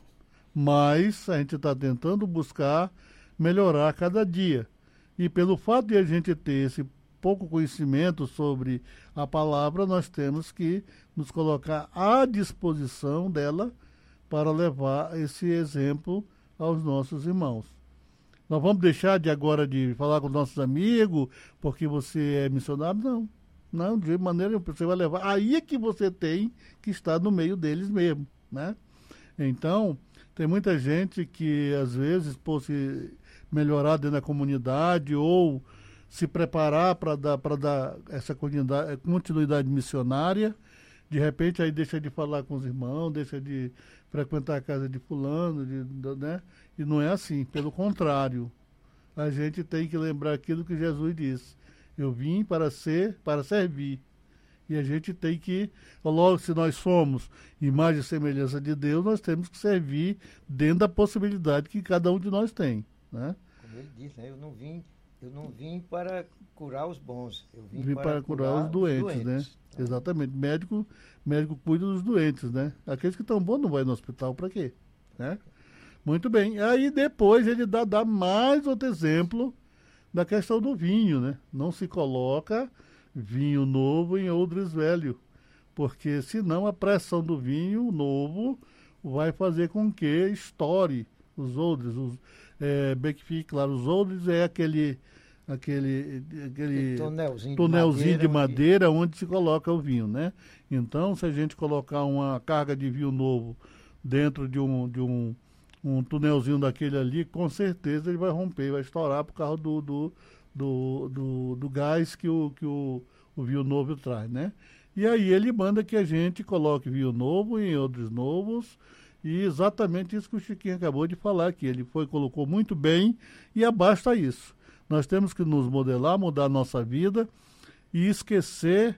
Mas a gente está tentando buscar melhorar cada dia. E pelo fato de a gente ter esse pouco conhecimento sobre a palavra, nós temos que nos colocar à disposição dela para levar esse exemplo aos nossos irmãos. Nós vamos deixar de agora de falar com nossos amigos porque você é missionário? Não. Não, de maneira nenhuma. Você vai levar. Aí é que você tem que estar no meio deles mesmo, né? Então, tem muita gente que, às vezes, por se melhorar dentro da comunidade ou se preparar para dar, para dar essa continuidade, continuidade missionária, de repente aí deixa de falar com os irmãos, deixa de frequentar a casa de fulano, de, de, né? E não é assim, pelo contrário. A gente tem que lembrar aquilo que Jesus disse. Eu vim para ser, para servir. E a gente tem que, logo se nós somos imagem e semelhança de Deus, nós temos que servir dentro da possibilidade que cada um de nós tem, né?
Como ele disse, né? Eu não vim, eu não vim para curar os bons, eu vim,
vim
para,
para curar, curar os doentes, os doentes. né? Ah. Exatamente. Médico, médico cuida dos doentes, né? Aqueles que estão bons não vai no hospital para quê, né? Muito bem. Aí depois ele dá, dá mais outro exemplo da questão do vinho, né? Não se coloca vinho novo em odres velho, porque senão a pressão do vinho novo vai fazer com que estoure os odres, os, é, bem que fique claro, os odres é aquele aquele, aquele
tonelzinho,
tonelzinho de madeira,
de
madeira onde... onde se coloca o vinho, né? Então, se a gente colocar uma carga de vinho novo dentro de um, de um, um tunelzinho daquele ali, com certeza ele vai romper, vai estourar por causa do, do Do, do, do gás que, o, que o, o vinho novo traz, né? E aí ele manda que a gente coloque vinho novo em odres novos, e exatamente isso que o Chiquinho acabou de falar, que ele foi, colocou muito bem, e abasta isso. Nós temos que nos modelar, mudar a nossa vida e esquecer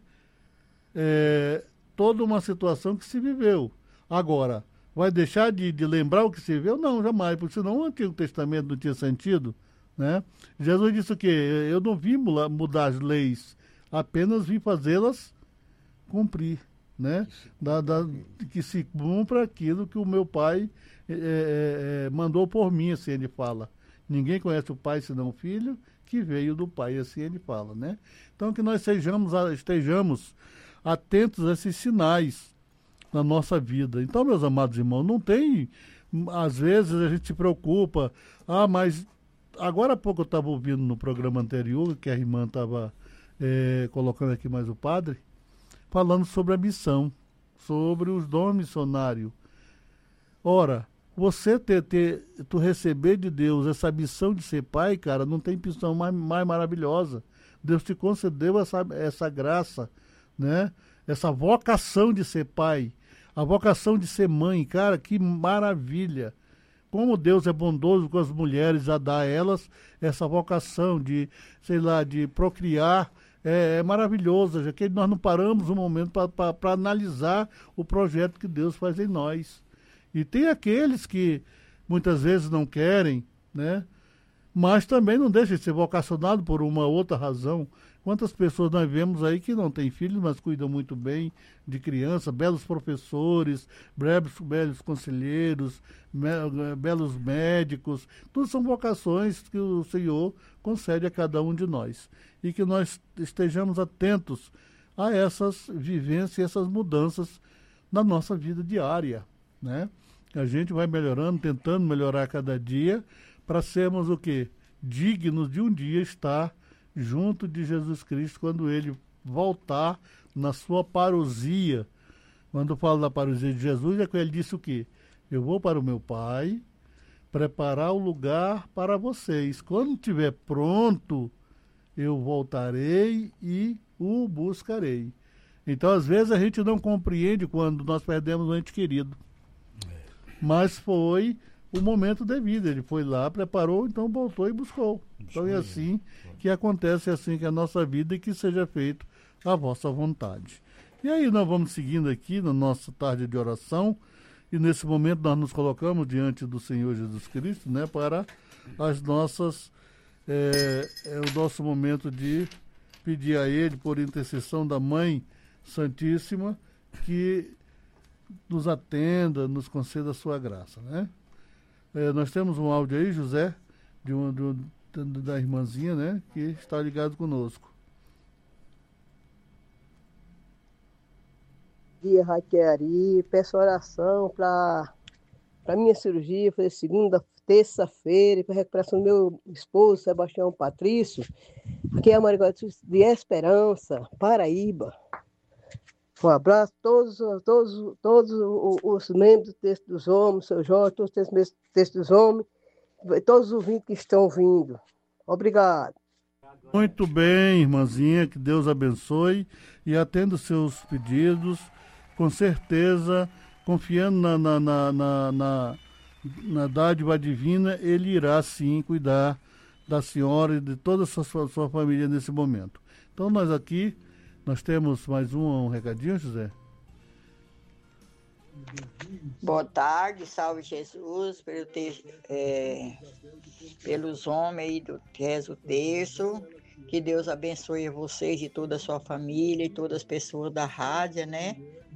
é, toda uma situação que se viveu. Agora, vai deixar de, de lembrar o que se viveu? Não, jamais, porque senão o Antigo Testamento não tinha sentido. Né? Jesus disse o quê? Eu não vim mudar as leis, apenas vim fazê-las cumprir, né? Da, da, que se cumpra aquilo que o meu pai é, é, mandou por mim, assim ele fala. Ninguém conhece o pai senão o filho, que veio do pai, assim ele fala, né? Então que nós sejamos, estejamos atentos a esses sinais na nossa vida. Então, meus amados irmãos, não tem, às vezes a gente se preocupa, ah, mas agora há pouco eu estava ouvindo no programa anterior, que a irmã estava é, colocando aqui mais o padre, falando sobre a missão, sobre os dons missionários. Ora, você ter, ter, tu receber de Deus essa missão de ser pai, cara, não tem missão mais, mais maravilhosa. Deus te concedeu essa, essa graça, né? Essa vocação de ser pai, a vocação de ser mãe, cara, que maravilha. Como Deus é bondoso com as mulheres a dar a elas essa vocação de, sei lá, de procriar, é, é maravilhoso, já que nós não paramos um momento para analisar o projeto que Deus faz em nós. E tem aqueles que muitas vezes não querem, né, mas também não deixa de ser vocacionado por uma outra razão. Quantas pessoas nós vemos aí que não têm filhos, mas cuidam muito bem de criança, belos professores, belos, belos conselheiros, me, belos médicos, tudo são vocações que o Senhor concede a cada um de nós. E que nós estejamos atentos a essas vivências, essas mudanças na nossa vida diária, né? A gente vai melhorando, tentando melhorar cada dia, para sermos o quê? Dignos de um dia estar junto de Jesus Cristo quando ele voltar na sua parousia. Quando eu falo da parousia de Jesus, é que ele disse o quê? Eu vou para o meu Pai preparar o lugar para vocês. Quando estiver pronto, eu voltarei e o buscarei. Então, às vezes, a gente não compreende quando nós perdemos um ente querido. Mas foi o momento devido. Ele foi lá, preparou, então voltou e buscou. Então é assim que acontece, é assim que é a nossa vida, e que seja feito a vossa vontade. E aí nós vamos seguindo aqui na nossa tarde de oração, e nesse momento nós nos colocamos diante do Senhor Jesus Cristo, né, para as nossas, é, é o nosso momento de pedir a Ele, por intercessão da Mãe Santíssima, que nos atenda, nos conceda a sua graça, né? É, nós temos um áudio aí, José, de uma, de, de, da irmãzinha, né, que está ligado conosco.
Bom dia, Raquel. Peço oração para a minha cirurgia, fazer segunda, terça-feira, para a recuperação do meu esposo, Sebastião Patrício. Aqui é a Maria de Esperança, Paraíba. Um abraço a todos, todos, todos os membros do Texto dos Homens, seu Jorge, todos os membros do Texto dos Homens, todos os ouvintes que estão vindo. Obrigado.
Muito bem, irmãzinha, que Deus abençoe e atenda os seus pedidos, com certeza, confiando na, na, na, na, na, na dádiva divina, Ele irá sim cuidar da senhora e de toda a sua, sua família nesse momento. Então nós aqui, nós temos mais um, um recadinho, José?
Boa tarde, salve Jesus, pelo ter, é, pelos homens aí do Rezo Terço. Que Deus abençoe vocês e toda a sua família e todas as pessoas da rádio, né?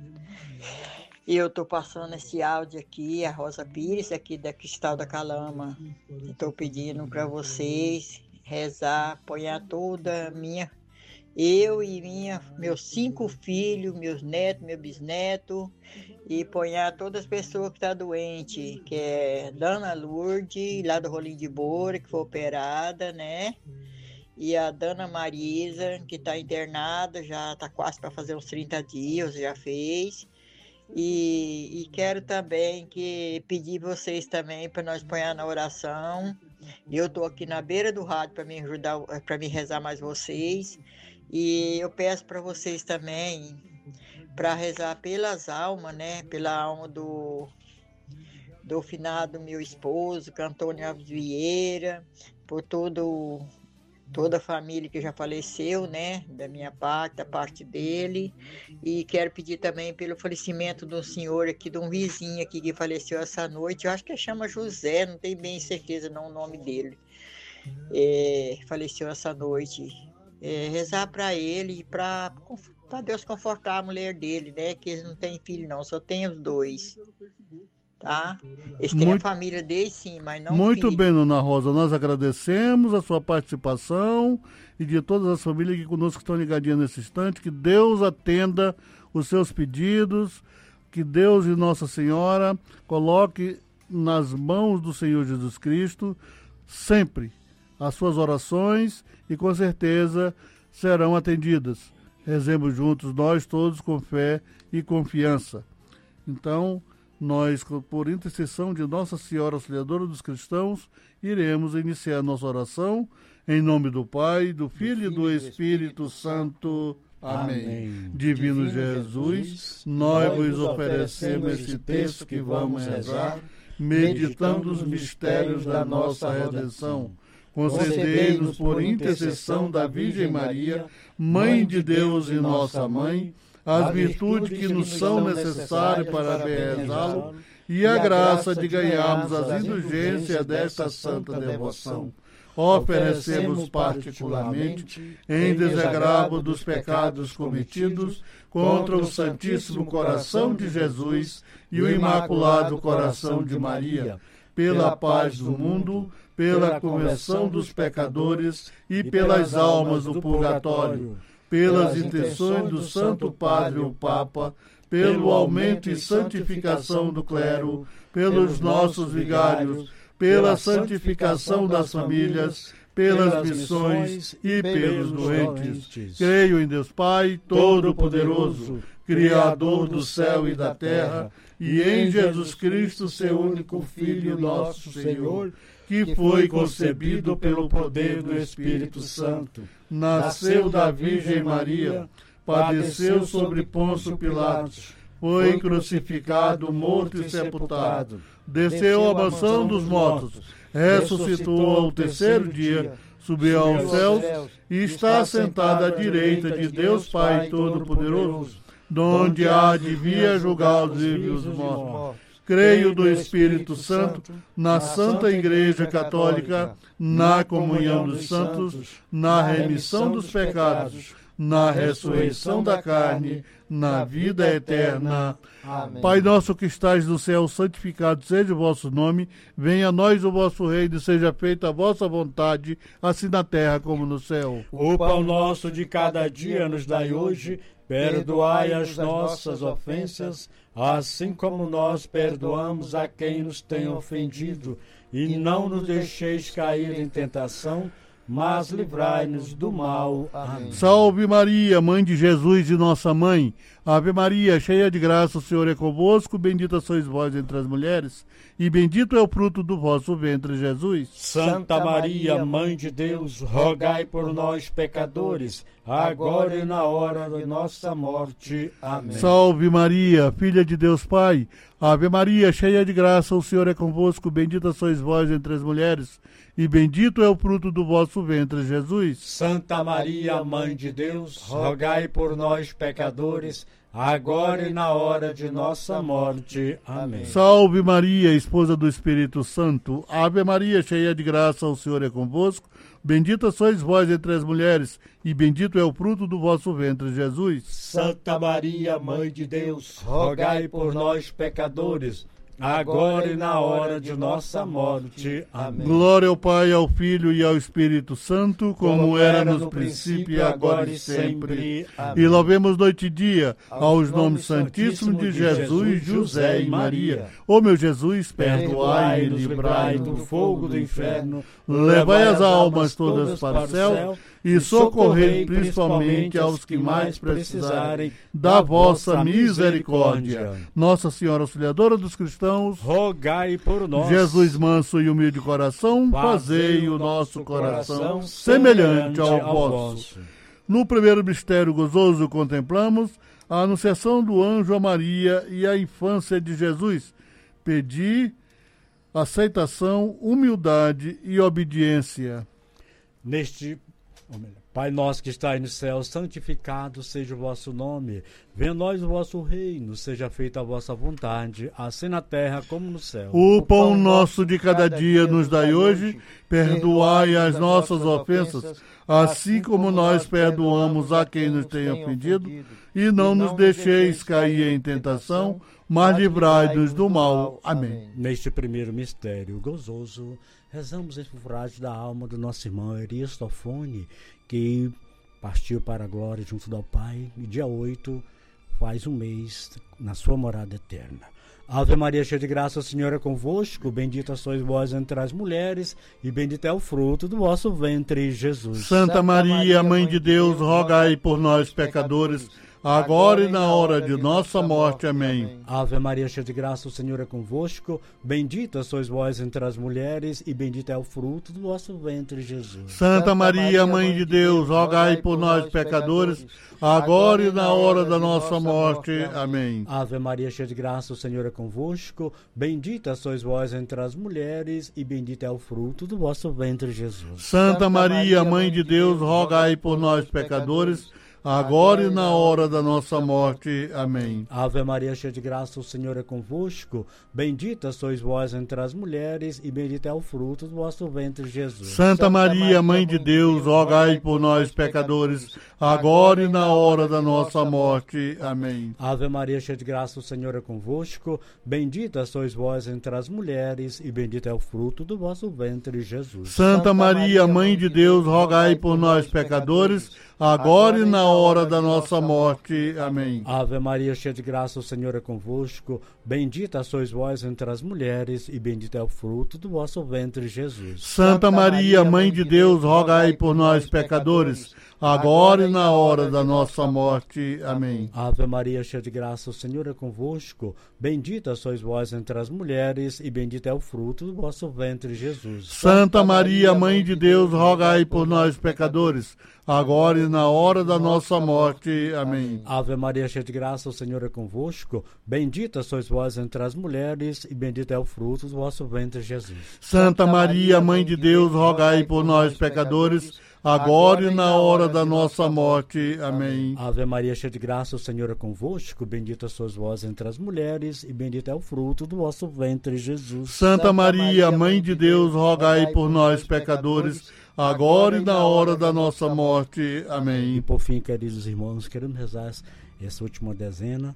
E eu estou passando esse áudio aqui, a Rosa Pires, aqui da Cristal da Calama. Estou pedindo para vocês rezar, apoiar toda a minha... Eu e minha, meus cinco filhos, meus netos, meu bisneto, e apoiar todas as pessoas que estão doentes, que é Dana Lourdes, lá do Rolim de Boura, que foi operada, né? E a Dana Marisa, que está internada, já está quase para fazer uns trinta dias, já fez. E, e quero também que pedir vocês também para nós apoiar na oração. Eu estou aqui na beira do rádio para me ajudar, para me rezar mais vocês. E eu peço para vocês também para rezar pelas almas, né? Pela alma do, do finado meu esposo, Antônio Alves Vieira, por todo, toda a família que já faleceu, né? Da minha parte, da parte dele. E quero pedir também pelo falecimento do senhor aqui, de um vizinho aqui que faleceu essa noite. Eu acho que chama José, não tenho bem certeza não o nome dele. É, faleceu essa noite. É, rezar para ele e para Deus confortar a mulher dele, né? Que eles não têm filho não, só tem os dois, tá? Eles têm
Muito...
a família deles sim, mas não
Muito
filho.
bem, Dona Rosa, nós agradecemos a sua participação e de todas as famílias que conosco estão ligadinhas nesse instante, que Deus atenda os seus pedidos, que Deus e Nossa Senhora coloque nas mãos do Senhor Jesus Cristo sempre as suas orações e com certeza serão atendidas. Rezemos juntos nós todos com fé e confiança. Então, nós, por intercessão de Nossa Senhora Auxiliadora dos Cristãos, iremos iniciar nossa oração em nome do Pai, do Filho e do Espírito Santo. Amém. Amém. Divino, Divino Jesus, Jesus, nós vos oferecemos esse texto que vamos rezar, meditando os mistérios da nossa redenção. Concedei-nos, por intercessão da Virgem Maria, Mãe de Deus e nossa Mãe, as virtudes que nos são necessárias para rezá-lo e a graça de ganharmos as indulgências desta santa devoção. oferecemos particularmente, em desagravo dos pecados cometidos contra o Santíssimo Coração de Jesus e o Imaculado Coração de Maria, pela paz do mundo, pela conversão dos pecadores e pelas almas do purgatório, pelas intenções do Santo Padre o Papa, pelo aumento e santificação do clero, pelos nossos vigários, pela santificação das famílias, pelas missões e pelos doentes. Creio em Deus Pai, Todo-Poderoso, Criador do céu e da terra, e em Jesus Cristo, seu único Filho, nosso Senhor, que foi concebido pelo poder do Espírito Santo, nasceu da Virgem Maria, padeceu sobre Pôncio Pilatos, foi crucificado, morto e sepultado, desceu à mansão dos mortos, ressuscitou ao terceiro dia, subiu aos céus e está sentado à direita de Deus Pai Todo-Poderoso, donde há de vir julgar os vivos e os mortos. Creio no Espírito Santo, na Santa Igreja Católica, na comunhão dos santos, na remissão dos pecados, na ressurreição da carne, na vida eterna. Amém. Pai nosso que estais no céu, santificado seja o vosso nome, venha a nós o vosso reino e seja feita a vossa vontade, assim na terra como no céu.
O pão nosso de cada dia nos dai hoje, perdoai as nossas ofensas, assim como nós perdoamos a quem nos tem ofendido, e não nos deixeis cair em tentação, mas livrai-nos do mal. Amém.
Salve Maria, Mãe de Jesus e nossa Mãe. Ave Maria, cheia de graça, o Senhor é convosco, bendita sois vós entre as mulheres, e bendito é o fruto do vosso ventre, Jesus.
Santa Maria, Mãe de Deus, rogai por nós, pecadores, agora e na hora de nossa morte. Amém.
Salve Maria, filha de Deus Pai. Ave Maria, cheia de graça, o Senhor é convosco, bendita sois vós entre as mulheres, e bendito é o fruto do vosso ventre, Jesus.
Santa Maria, Mãe de Deus, rogai por nós, pecadores, agora e na hora de nossa morte. Amém.
Salve Maria, esposa do Espírito Santo. Ave Maria, cheia de graça, o Senhor é convosco, bendita sois vós entre as mulheres, e bendito é o fruto do vosso ventre, Jesus.
Santa Maria, Mãe de Deus, rogai por nós, pecadores, agora e na hora de nossa morte. Amém.
Glória ao Pai, ao Filho e ao Espírito Santo, como, como era no princípio, agora e sempre. Amém. E louvemos noite e dia aos nomes santíssimos de Jesus, José e Maria. Ó meu Jesus, perdoai e livrai do fogo do inferno, levai as almas todas para o céu e socorrei principalmente aos que mais precisarem da vossa misericórdia. Nossa Senhora Auxiliadora dos cristãos,
rogai por nós.
Jesus manso e humilde coração, fazei o nosso coração semelhante ao vosso. No primeiro mistério gozoso contemplamos a anunciação do anjo a Maria e a infância de Jesus. Pedi aceitação, humildade e obediência.
Neste Pai nosso que estais no céu, santificado seja o vosso nome. Venha a nós o vosso reino, seja feita a vossa vontade, assim na terra como no céu.
O pão nosso de cada dia nos dai hoje, perdoai as nossas ofensas, assim como nós perdoamos a quem nos tem ofendido, e não nos deixeis cair em tentação, mas livrai-nos do mal. Amém.
Neste primeiro mistério gozoso, rezamos em sufrágio da alma do nosso irmão Aristofone, que partiu para a glória junto ao Pai, e dia oito faz um mês na sua morada eterna. Ave Maria, cheia de graça, o Senhor é convosco, bendita sois vós entre as mulheres, e bendito é o fruto do vosso ventre, Jesus.
Santa Maria, Mãe de Deus, rogai por nós, pecadores, agora e na hora de nossa morte. Amém.
Ave Maria, cheia de graça, o Senhor é convosco, bendita sois vós entre as mulheres, e bendito é o fruto do vosso ventre, Jesus.
Santa Maria, Mãe de Deus, rogai por nós, pecadores, agora e na hora da nossa morte. Amém.
Ave Maria, cheia de graça, o Senhor é convosco, bendita sois vós entre as mulheres, e bendito é o fruto do vosso ventre, Jesus.
Santa Maria, Mãe de Deus, rogai por nós, pecadores, agora e na hora da nossa morte. Amém.
Ave Maria, cheia de graça, o Senhor é convosco. Bendita sois vós entre as mulheres, e bendito é o fruto do vosso ventre, Jesus.
Santa Maria, Mãe de Deus, rogai por nós, pecadores, agora e na hora da nossa morte. Amém.
Ave Maria, cheia de graça, o Senhor é convosco. Bendita sois vós entre as mulheres, e bendito é o fruto do vosso ventre, Jesus.
Santa Maria, Mãe de Deus, rogai por nós, pecadores, agora e na hora da nossa morte. Amém.
Ave Maria, cheia de graça, o Senhor é convosco. Bendita sois vós entre as mulheres, e bendito é o fruto do vosso ventre, Jesus.
Santa Maria, Mãe de Deus, rogai por nós, pecadores, agora e na hora da nossa morte. Amém.
Ave Maria, cheia de graça, o Senhor é convosco. Bendita sois vós entre as mulheres, e bendito é o fruto do vosso ventre, Jesus.
Santa Maria, Mãe de Deus, rogai por nós, pecadores, agora e na hora da nossa morte. Amém.
Ave Maria, cheia de graça, o Senhor é convosco. Bendita sois vós entre as mulheres, e bendito é o fruto do vosso ventre, Jesus.
Santa Maria, Mãe de Deus, rogai por nós, pecadores, agora e na hora da nossa morte. Amém.
Ave Maria, cheia de graça, o Senhor é convosco. Bendita sois vós entre as mulheres, e bendito é o fruto do vosso ventre, Jesus.
Santa Maria, Mãe de Deus, rogai por nós, pecadores, agora e na hora da nossa morte. Amém.
E por fim, queridos irmãos, queremos rezar essa última dezena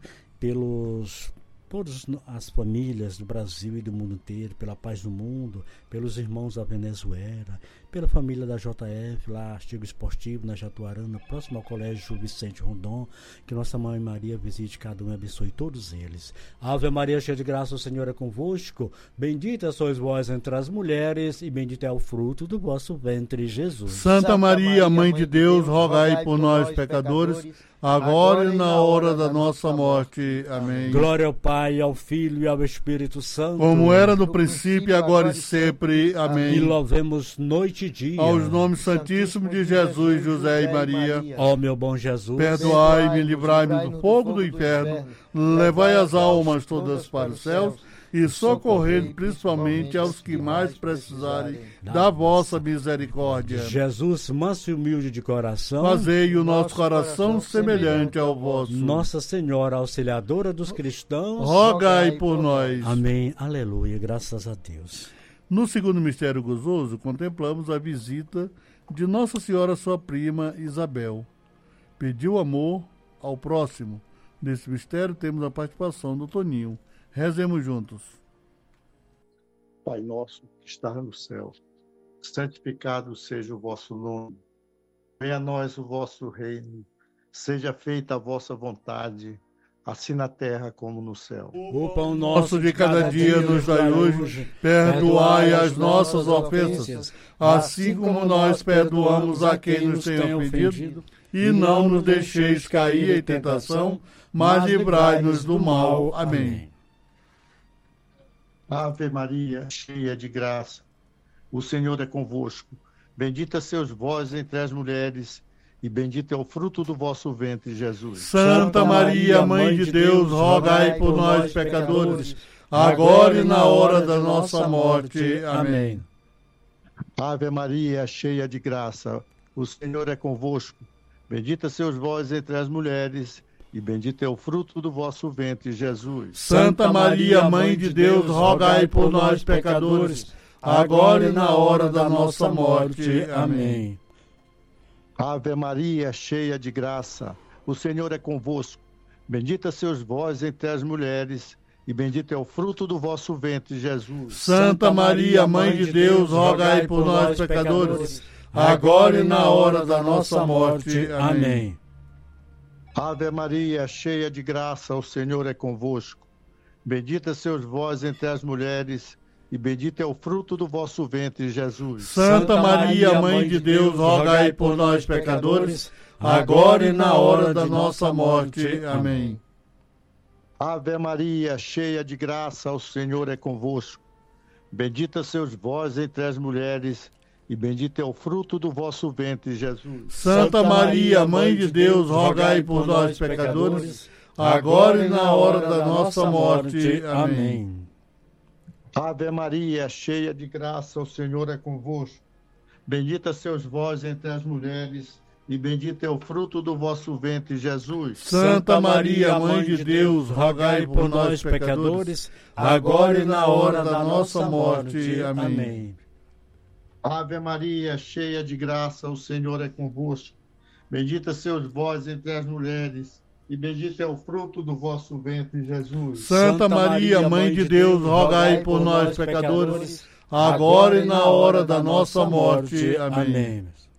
pelos todas as famílias do Brasil e do mundo inteiro, pela paz do mundo, pelos irmãos da Venezuela, pela família da J F, lá, Artigo Esportivo, na Jatuarana, próximo ao Colégio Gil Vicente Rondon. Que Nossa Mãe Maria visite cada um e abençoe todos eles. Ave Maria, cheia de graça, o Senhor é convosco. Bendita sois vós entre as mulheres, e bendito é o fruto do vosso ventre, Jesus.
Santa Maria, Mãe de Deus, rogai por nós, pecadores, agora e na hora da nossa morte. Amém.
Glória ao Pai, ao Filho e ao Espírito Santo,
como era no princípio, agora e sempre. Amém.
E louvemos noite e dia
aos nomes santíssimos de Jesus, José e Maria.
Ó meu bom Jesus,
perdoai-me, livrai-me do fogo do inferno, levai as almas todas para os céus e socorrendo principalmente aos que mais precisarem da vossa misericórdia.
Jesus, manso e humilde de coração,
fazei o nosso coração semelhante ao vosso.
Nossa Senhora, auxiliadora dos cristãos,
rogai por nós.
Amém. Aleluia. Graças a Deus.
No segundo mistério gozoso, contemplamos a visita de Nossa Senhora à sua prima Isabel. Pediu amor ao próximo. Nesse mistério temos a participação do Toninho. Rezemos juntos.
Pai nosso que está no céu, santificado seja o vosso nome. Venha a nós o vosso reino. Seja feita a vossa vontade, assim na terra como no céu.
O pão nosso
de cada dia nos dai hoje. Perdoai as nossas ofensas, assim como nós perdoamos a quem nos tem ofendido. E não nos deixeis cair em tentação, mas livrai-nos do mal. Amém.
Ave Maria, cheia de graça, o Senhor é convosco. Bendita sois vós entre as mulheres, e bendito é o fruto do vosso ventre, Jesus.
Santa Maria, Mãe de Deus, rogai por nós, pecadores, agora e na hora da nossa morte. Amém.
Ave Maria, cheia de graça, o Senhor é convosco. Bendita sois vós entre as mulheres, e bendito é o fruto do vosso ventre, Jesus.
Santa Maria, Mãe de Deus, rogai por nós, pecadores, agora e na hora da nossa morte. Amém.
Ave Maria, cheia de graça, o Senhor é convosco. Bendita sois vós entre as mulheres, e bendito é o fruto do vosso ventre, Jesus.
Santa Maria, Mãe de Deus, rogai por nós, pecadores, agora e na hora da nossa morte. Amém.
Ave Maria, cheia de graça, o Senhor é convosco. Bendita sois vós entre as mulheres, e bendito é o fruto do vosso ventre, Jesus.
Santa Maria, Mãe de Deus, rogai por nós, pecadores, agora e na hora da nossa morte. Amém.
Ave Maria, cheia de graça, o Senhor é convosco. Bendita sois vós entre as mulheres, e bendito é o fruto do vosso ventre, Jesus.
Santa Maria, Mãe de Deus, rogai por nós, pecadores, agora e na hora da nossa morte. Amém.
Ave Maria, cheia de graça, o Senhor é convosco. Bendita sois vós entre as mulheres, e bendito é o fruto do vosso ventre, Jesus.
Santa Maria, Mãe de Deus, rogai por nós, pecadores, agora e na hora da nossa morte. Amém.
Ave Maria, cheia de graça, o Senhor é convosco. Bendita sois vós entre as mulheres, e bendito é o fruto do vosso ventre, Jesus.
Santa Maria, Mãe de Deus, rogai por nós, pecadores, agora e na hora da nossa morte. Amém.